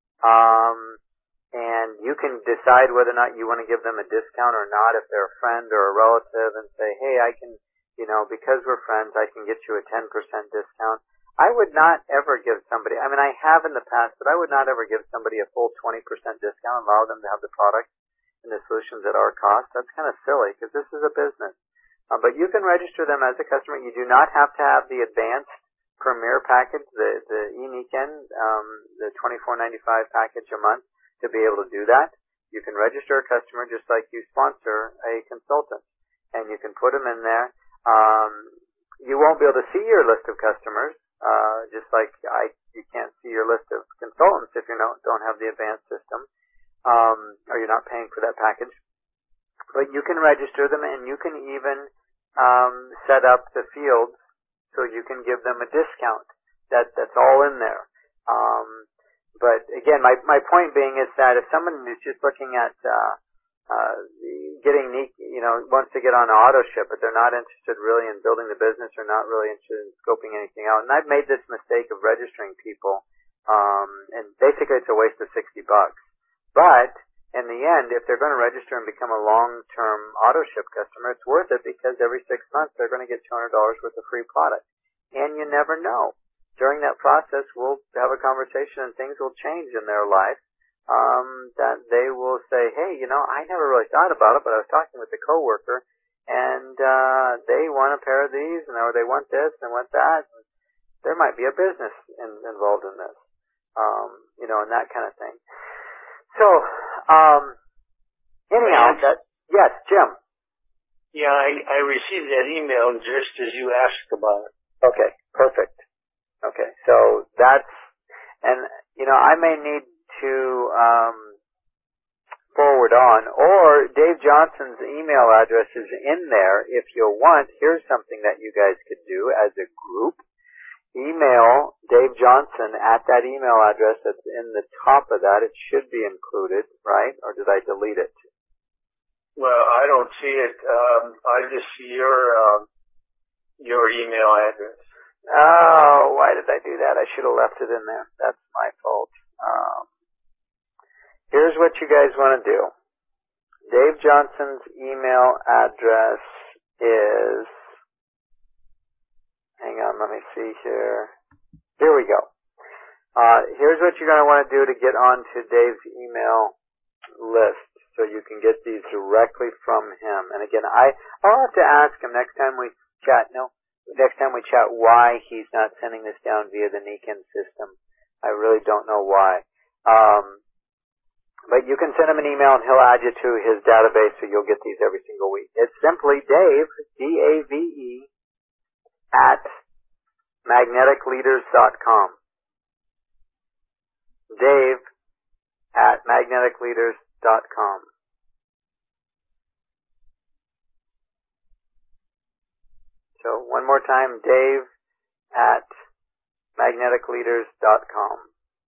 and you can decide whether or not you want to give them a discount or not if they're a friend or a relative, and say, hey, I can, because we're friends, I can get you a 10% discount. I would not ever give somebody, I have in the past, but I would not ever give somebody a full 20% discount, allow them to have the product and the solutions at our cost. That's kind of silly because this is a business. But you can register them as a customer. You do not have to have the advanced Premier package, the eNiken, the $24.95 package a month to be able to do that. You can register a customer just like you sponsor a consultant, and you can put them in there. You won't be able to see your list of customers. Just like you can't see your list of consultants if you don't have the advanced system, or you're not paying for that package. But you can register them, and you can even set up the fields so you can give them a discount. That's all in there. But again, my point being is that if someone is just looking at getting wants to get on auto ship, but they're not interested really in building the business or not really interested in scoping anything out. And I've made this mistake of registering people, and basically it's a waste of $60. But in the end, if they're going to register and become a long-term auto ship customer, it's worth it because every 6 months they're going to get $200 worth of free product. And you never know. During that process, we'll have a conversation and things will change in their life. That they will say, hey, I never really thought about it, but I was talking with a coworker, and they want a pair of these, or they want this and want that. And there might be a business involved in this, and that kind of thing. So, anyhow, yes, Jim. Yeah, I received that email just as you asked about it. Okay, perfect. Okay, so that's, and I may need to forward on, or Dave Johnson's email address is in there if you'll want. Here's something that you guys could do as a group. Email Dave Johnson at that email address that's in the top of that. It should be included, right? Or did I delete it? Well, I don't see it. I just see your email address. Oh, why did I do that? I should have left it in there. That's my fault. Here's what you guys want to do. Dave Johnson's email address is, hang on, let me see here. Here we go. Here's what you're going to want to do to get onto Dave's email list so you can get these directly from him. And again, I'll have to ask him next time we chat, why he's not sending this down via the Niken system. I really don't know why. But you can send him an email and he'll add you to his database so you'll get these every single week. It's simply Dave, D-A-V-E, at magneticleaders.com. Dave at magneticleaders.com. So one more time, Dave at magneticleaders.com.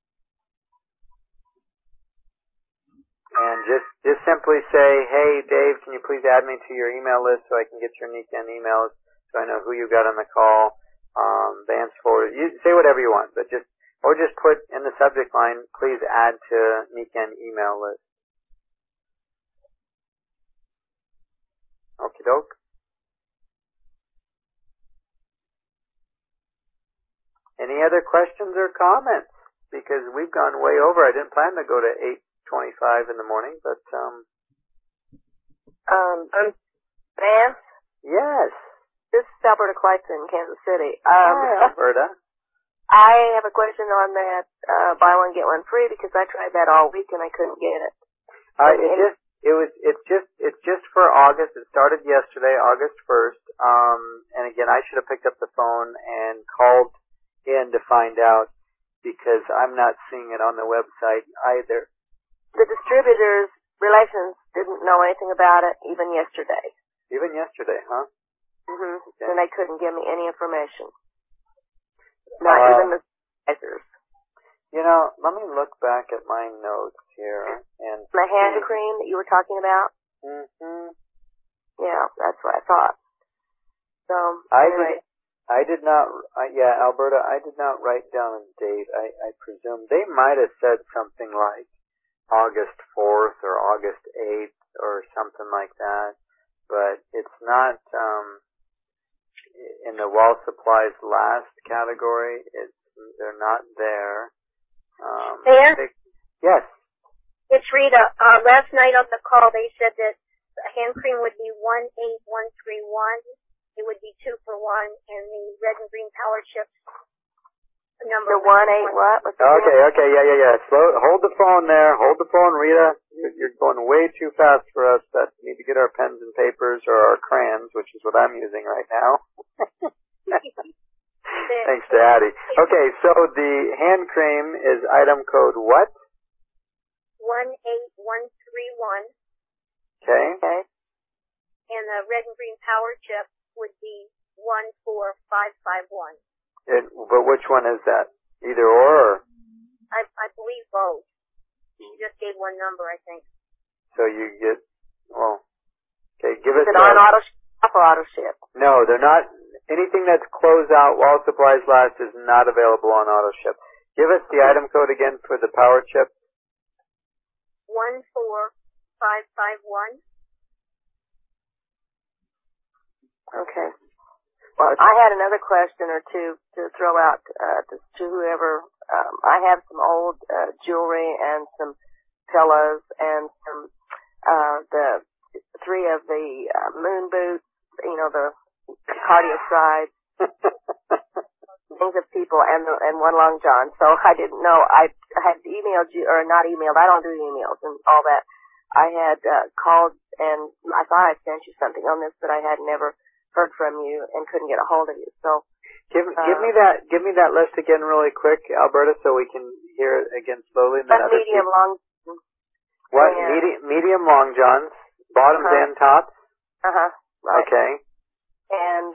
And just simply say, hey, Dave, can you please add me to your email list so I can get your Niken emails so I know who you got on the call, Vance forward. You say whatever you want, but just Or just put in the subject line, please add to Nikken email list. Okie doke. Any other questions or comments? Because we've gone way over. I didn't plan to go to 8:25 in the morning, but Vance? Yes. This is Alberta Kleitzer in Kansas City. Hi, Alberta. I have a question on that buy one get one free because I tried that all week and I couldn't get it. It's just for August. It started yesterday, August 1st. And again, I should have picked up the phone and called in to find out because I'm not seeing it on the website either. The distributors relations didn't know anything about it even yesterday. Even yesterday, huh? Mhm. Okay. And they couldn't give me any information. Not even the advisors. You know, let me look back at my notes here and The hand cream that you were talking about? Mhm. Yeah, that's what I thought. So, I did not, Alberta, I did not write down a date. I presume they might have said something like August 4th or August 8th or something like that, but it's not, in the wall supplies last category. They're not there. There? Yes. It's Rita. Last night on the call, they said that the hand cream would be 18131. It would be 2 for 1, and the red and green power chips number. The 1-8 what? Okay, yeah. Hold the phone there. Hold the phone, Rita. You're going way too fast for us. That we need to get our pens and papers or our crayons, which is what I'm using right now. Thanks to Addie. Okay, so the hand cream is item code what? 18131. Okay. And the red and green power chip would be 14551. But which one is that? Either or? I believe both. She just gave one number, I think. So you get, okay, give us Is it on auto ship or auto ship? No, they're not. Anything that's closed out while supplies last is not available on auto ship. Give us the item code again for the power chip. 14551. Okay. Well, I had another question or two to throw out to whoever. I have some old jewelry and some pillows and some the 3 of the moon boots, the cardio strides, things of people, and 1 long john. So I didn't know. I had emailed you, or not emailed. I don't do emails and all that. I had called and I thought I sent you something on this, but I had never heard from you and couldn't get a hold of you. So give me that list again really quick, Alberta, so we can hear it again slowly. And medium long. What? Medium long johns, bottoms and tops. Right. Okay. And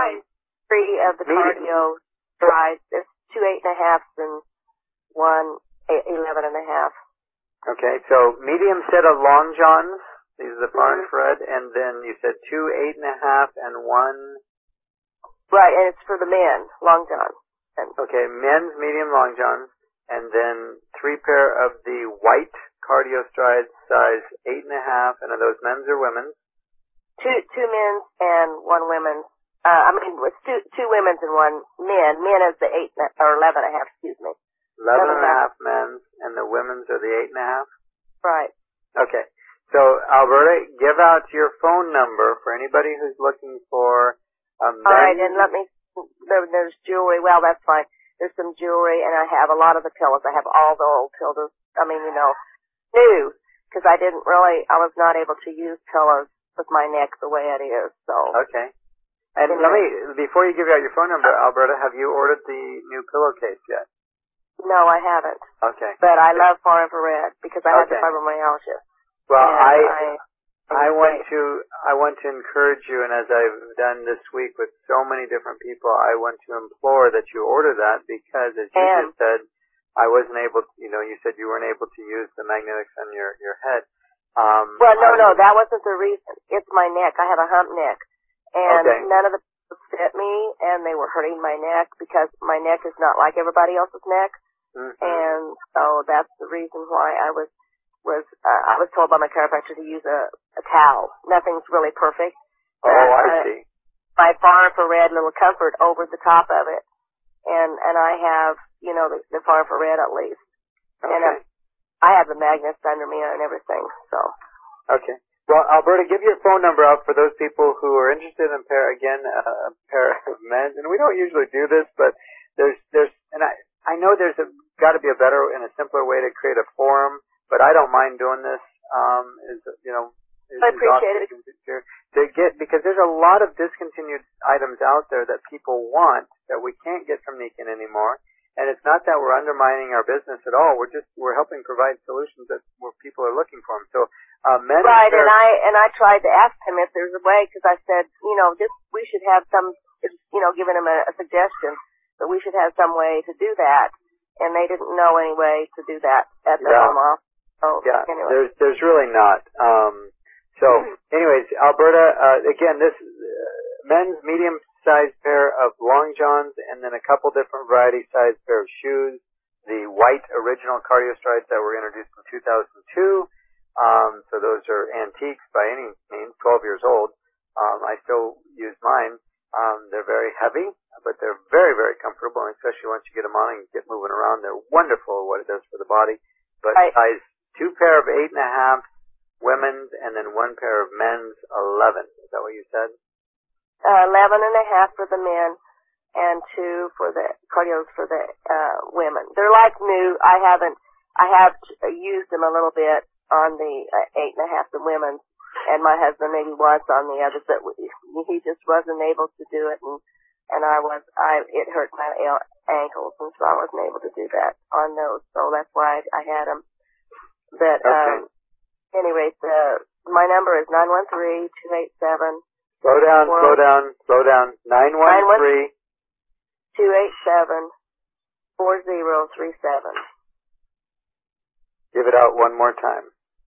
3 of the cardio strides. There's 2 8.5s and 1 11.5. Okay, so medium set of long johns. These are the far infrared, and then you said 2 8.5 and 1. Right, and it's for the men, long johns. Okay, men's medium long johns, and then 3 pair of the white cardio strides, size 8.5. And are those men's or women's? 2 men's and 1 women's. It's 2 women's and 1 men. Men is the 8 or 11.5. Excuse me. 11.5 men's, and the women's are the 8.5. Right. Okay. So, Alberta, give out your phone number for anybody who's looking for a men's. All right, and there's jewelry. Well, that's fine. There's some jewelry, and I have a lot of the pillows. I have all the old pillows. New, because I was not able to use pillows with my neck the way it is, so. Okay. And before you give out your phone number, Alberta, have you ordered the new pillowcase yet? No, I haven't. Okay. But I love far infrared because I have the fibromyalgia. Well, I want to encourage you, and as I've done this week with so many different people, I want to implore that you order that because, as you just said, I wasn't able to, you said you weren't able to use the magnetics on your head. No, that wasn't the reason. It's my neck. I have a hump neck. And none of the pillows fit me, and they were hurting my neck because my neck is not like everybody else's neck. And so that's the reason why I was told by my chiropractor to use a towel. Nothing's really perfect. Oh, I see. My far infrared little comfort over the top of it. And I have, the far infrared at least. Okay. And I have the magnets under me and everything, so. Okay. Well, Alberta, give your phone number out for those people who are interested in a pair of men's. And we don't usually do this, but and I know there's got to be a better and a simpler way to create a forum, but I don't mind doing this. I appreciate it. Because there's a lot of discontinued items out there that people want that we can't get from Nikken anymore. And it's not that we're undermining our business at all. We're helping provide solutions where people are looking for them. So, men. Right, and I tried to ask him if there's a way, because I said, we should have some, giving him a suggestion that we should have some way to do that. And they didn't know any way to do that at the home office. So, anyway. There's really not. Anyways, Alberta, again, this men's medium-sized pair of long johns, and then a couple different variety-sized pair of shoes. The white original Cardio Strides that were introduced in 2002. So those are antiques by any means, 12 years old. I still use mine. They're very heavy, but they're very, very comfortable, and especially once you get them on and get moving around, they're wonderful what it does for the body. But size 2 pair of 8.5 women's, and then 1 pair of men's 11. Is that what you said? 11.5 for the men, and 2 for the cardios for the women. They're like new. I have used them a little bit on the 8.5 the women, and my husband maybe once on the others, but he just wasn't able to do it, and it hurt my ankles, and so I wasn't able to do that on those. So that's why I had them. But anyways, my number is 913-287. Slow down. 913 287-4037. Give it out one more time.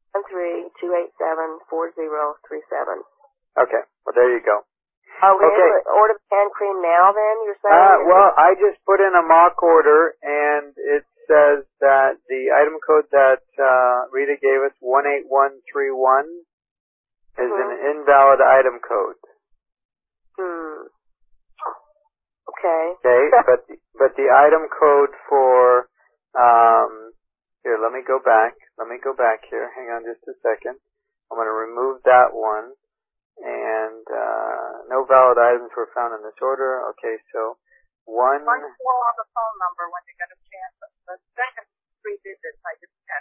913-287-4037. Okay. Well, there you go. Are we able to order the hand cream now then, you're saying? Well, I just put in a mock order, and it says that the item code that Rita gave us, 18131, is an invalid item code. Okay. but the item code for here, let me go back here. Hang on just a second. I'm going to remove that one, and no valid items were found in this order. Okay, so one more on the phone number when you get a chance. The second 3 digits I just had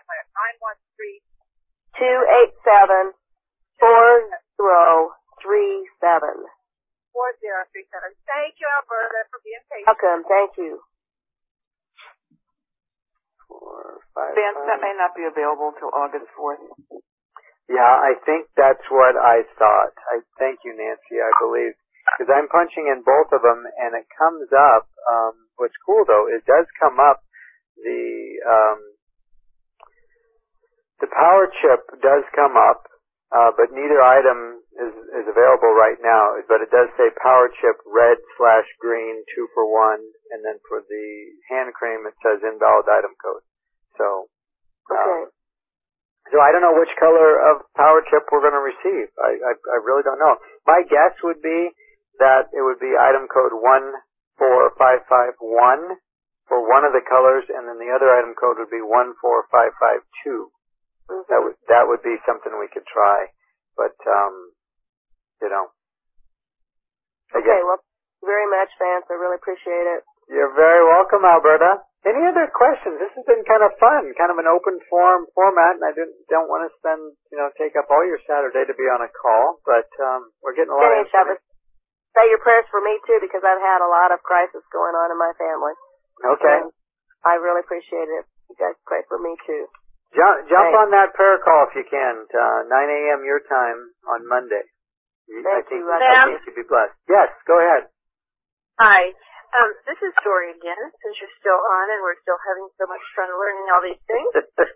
913 287-4037. 4037. Thank you, Alberta, for being patient. Welcome. Thank you. 4, 5, Vance, that may not be available till August 4th. Yeah, I think that's what I thought. Thank you, Nancy, I believe. Because I'm punching in both of them, and it comes up, what's cool though, it does come up, the power chip does come up, but neither item is available right now. But it does say power chip red/green 2 for 1, and then for the hand cream it says invalid item code. So, so I don't know which color of power chip we're going to receive. I really don't know. My guess would be that it would be item code 14551 for one of the colors, and then the other item code would be 14552. That would be something we could try, but Okay, well, thank you very much, Vance. I really appreciate it. You're very welcome, Alberta. Any other questions? This has been kind of fun, kind of an open forum format, and I don't want to take up all your Saturday to be on a call, but we're getting a lot of information. Say your prayers for me too, because I've had a lot of crisis going on in my family. Okay. And I really appreciate it. You guys pray for me too. Jump on that prayer call if you can, 9 a.m. your time on Monday. I think you'd be blessed. Yes, go ahead. Hi. This is Dory again, since you're still on and we're still having so much fun learning all these things.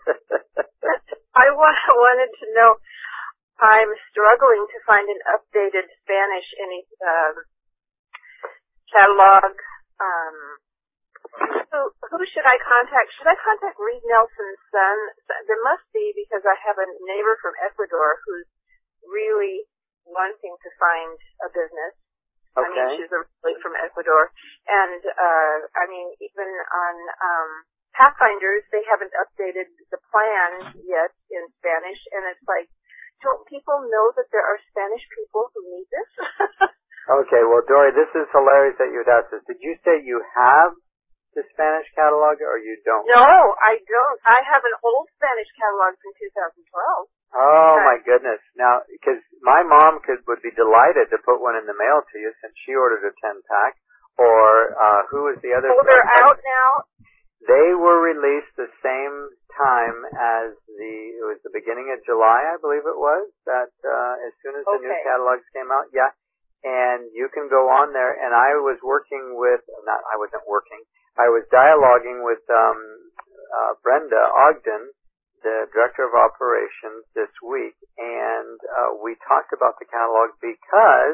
I wanted to know, I'm struggling to find an updated Spanish, catalog. who should I contact? Should I contact Reed Nelson's son? There must be, because I have a neighbor from Ecuador who's really wanting to find a business. Okay. I mean, she's originally from Ecuador. And, even on Pathfinders, they haven't updated the plan yet in Spanish. And it's like, don't people know that there are Spanish people who need this? Okay, well, Dory, this is hilarious that you would ask this. Did you say you have the Spanish catalog or you don't? No, I don't. I have an old Spanish catalog from 2012. Oh, my goodness. Now, because my mom would be delighted to put one in the mail to you since she ordered a 10-pack. Or, who was the other? Oh, they're out now? They were released the same time as it was the beginning of July, I believe it was, that, as soon as the new catalogs came out. Yeah. And you can go on there, and I was working with, I wasn't working, I was dialoguing with, Brenda Ogden, the Director of Operations, this week, and, we talked about the catalog because,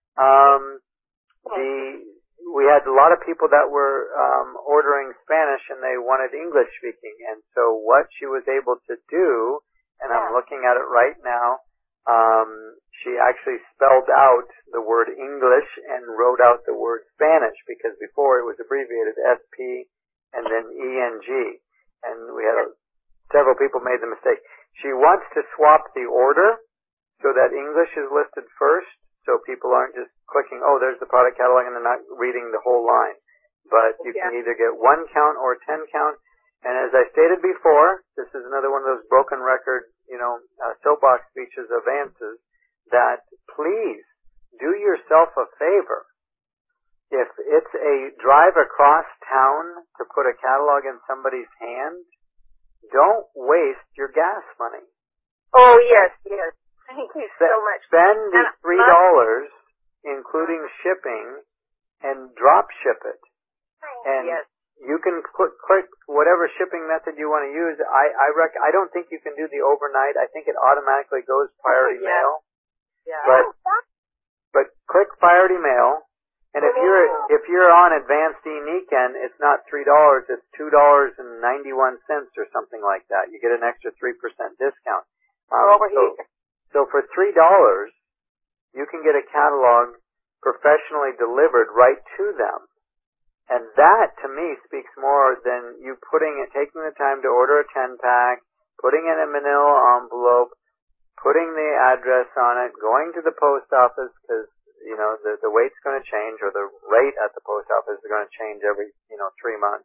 we had a lot of people that were, ordering Spanish and they wanted English speaking, and so what she was able to do, and I'm looking at it right now, she actually spelled out the word English and wrote out the word Spanish, because before it was abbreviated SP and then ENG. And we had several people made the mistake. She wants to swap the order so that English is listed first, so people aren't just clicking, oh, there's the product catalog, and they're not reading the whole line. But you can either get 1 count or 10 count. And as I stated before, this is another one of those broken record, soapbox speeches of Vance's, that please do yourself a favor. If it's a drive across town to put a catalog in somebody's hand, don't waste your gas money. Oh, yes. Thank you so much. Spend the $3, including shipping, and drop ship it. And you can click whatever shipping method you want to use. I don't think you can do the overnight. I think it automatically goes priority mail. Yeah. But click priority mail, and if you're on Advanced eNiken, it's not $3, it's $2.91 or something like that. You get an extra 3% discount. So for $3, you can get a catalog professionally delivered right to them. And that, to me, speaks more than you taking the time to order a 10-pack, putting in a manila envelope, putting the address on it, going to the post office, because, the weight's going to change, or the rate at the post office is going to change every, 3 months.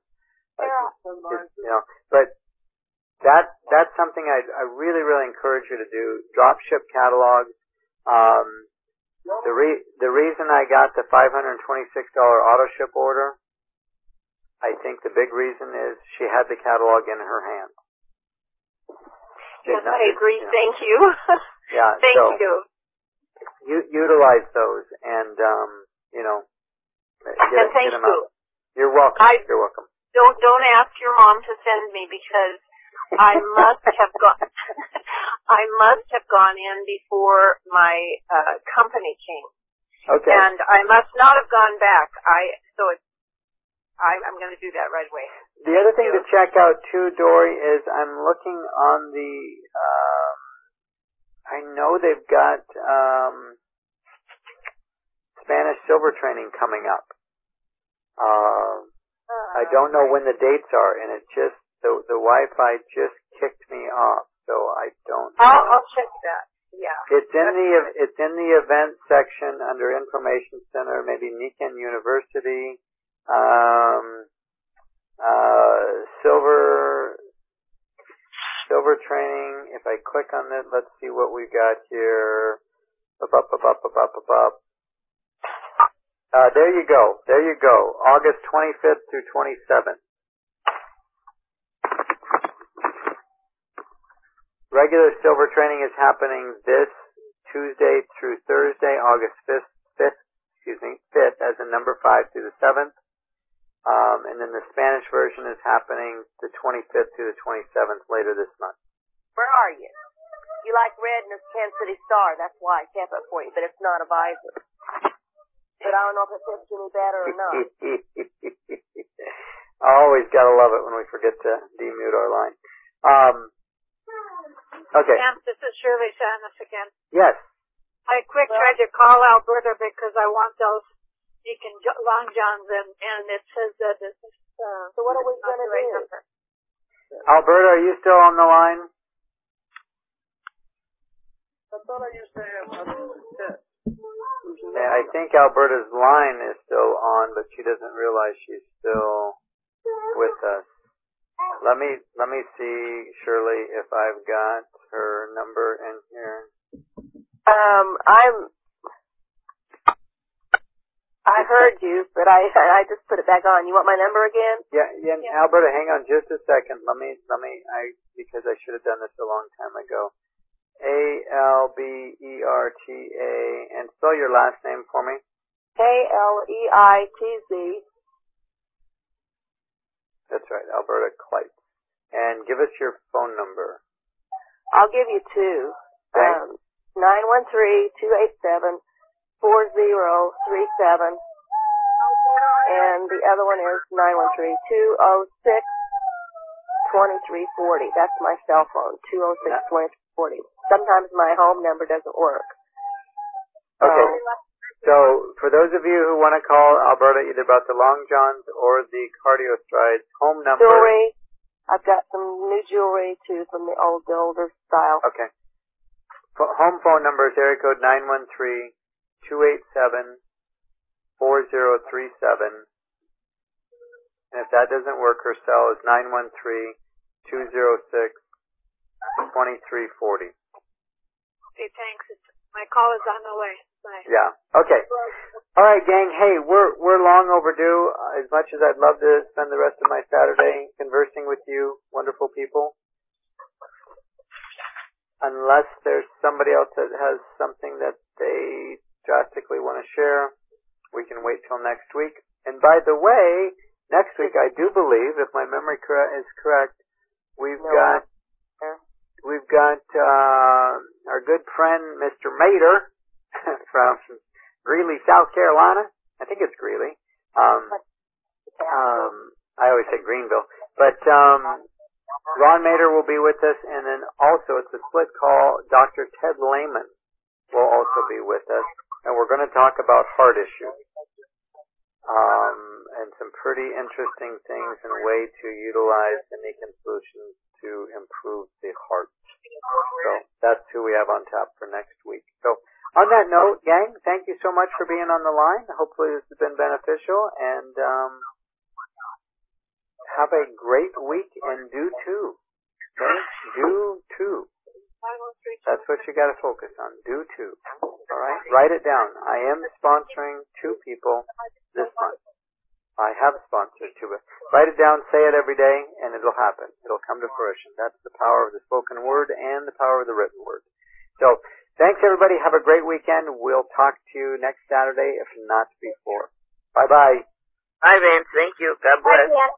But that's something I really, really encourage you to do. Drop ship catalogs. The reason I got the $526 auto ship order, I think the big reason is she had the catalog in her hand. Yes, I agree. Thank you. Yeah. Thank you. Utilize those, and and thank them you. out. You're welcome. You're welcome. Don't ask your mom to send me, because I must have gone. I must have gone in before my company came. Okay. And I must not have gone back. I'm going to do that right away. The other thing to check out too, Dory, is I'm looking on the. I know they've got Spanish silver training coming up. I don't know when the dates are, and it just the Wi-Fi just kicked me off, so I don't know. I'll check that. Yeah. It's in the event section under Information Center, maybe Niken University, silver training. If I click on it, let's see what we got here. There you go. August 25th through 27th. Regular silver training is happening this Tuesday through Thursday, August 5th, as in number 5 through the 7th. And then the Spanish version is happening the 25th through the 27th later this month. Where are you? You like red in the Kansas City Star. That's why I kept it for you, but it's not a visor. But I don't know if it fits any better or not. Always gotta love it when we forget to demute our line. Okay. Sam, this is Shirley Sanis again. Yes. I tried to call Alberta because I want those Deacon Long Johns, and it says that it's So what are we going to do? Number. Alberta, are you still on the line? I thought I used to have success. Yeah, I think Alberta's line is still on, but she doesn't realize she's still with us. Let me see, Shirley, if I've got her number in here. I heard you, but I just put it back on. You want my number again? Yeah. Alberta, hang on just a second. Because I should have done this a long time ago. Alberta, and spell your last name for me. Kleitz. That's right, Alberta Kleitz. And give us your phone number. I'll give you two. 913-287-4037. And the other one is 913-206-2340. That's my cell phone, 206-2340. Sometimes my home number doesn't work. Okay. So, for those of you who want to call Alberta either about the Long Johns or the Cardio Strides, home number... Jewelry. I've got some new jewelry, too, from the older style. Okay. Home phone number is area code 913-287-4037. And if that doesn't work, her cell is 913-206-2340. Okay, thanks. My call is on the way. Bye. Yeah. Okay. All right, gang. Hey, we're long overdue. As much as I'd love to spend the rest of my Saturday conversing with you, wonderful people, unless there's somebody else that has something that they drastically want to share, we can wait till next week. And by the way, next week I do believe, if my memory is correct, we've got our good friend Mr. Mater from Greeley, South Carolina. I think it's Greeley. I always say Greenville, but Ron Mater will be with us, and then also it's a split call. Dr. Ted Lehman will also be with us, and we're going to talk about heart issues and some pretty interesting things and way to utilize the Nikan solutions to improve the heart. So that's who we have on tap for next week. So on that note, gang, thank you so much for being on the line. Hopefully this has been beneficial, and have a great week, and do too. Okay? Do too. That's what you got to focus on. Do too. All right? Write it down. I am sponsoring 2 people this month. I have sponsored 2. Write it down, say it every day, and it'll happen. It'll come to fruition. That's the power of the spoken word and the power of the written word. So, thanks everybody. Have a great weekend. We'll talk to you next Saturday, if not before. Bye-bye. Bye, Vance. Thank you. God bless. Bye,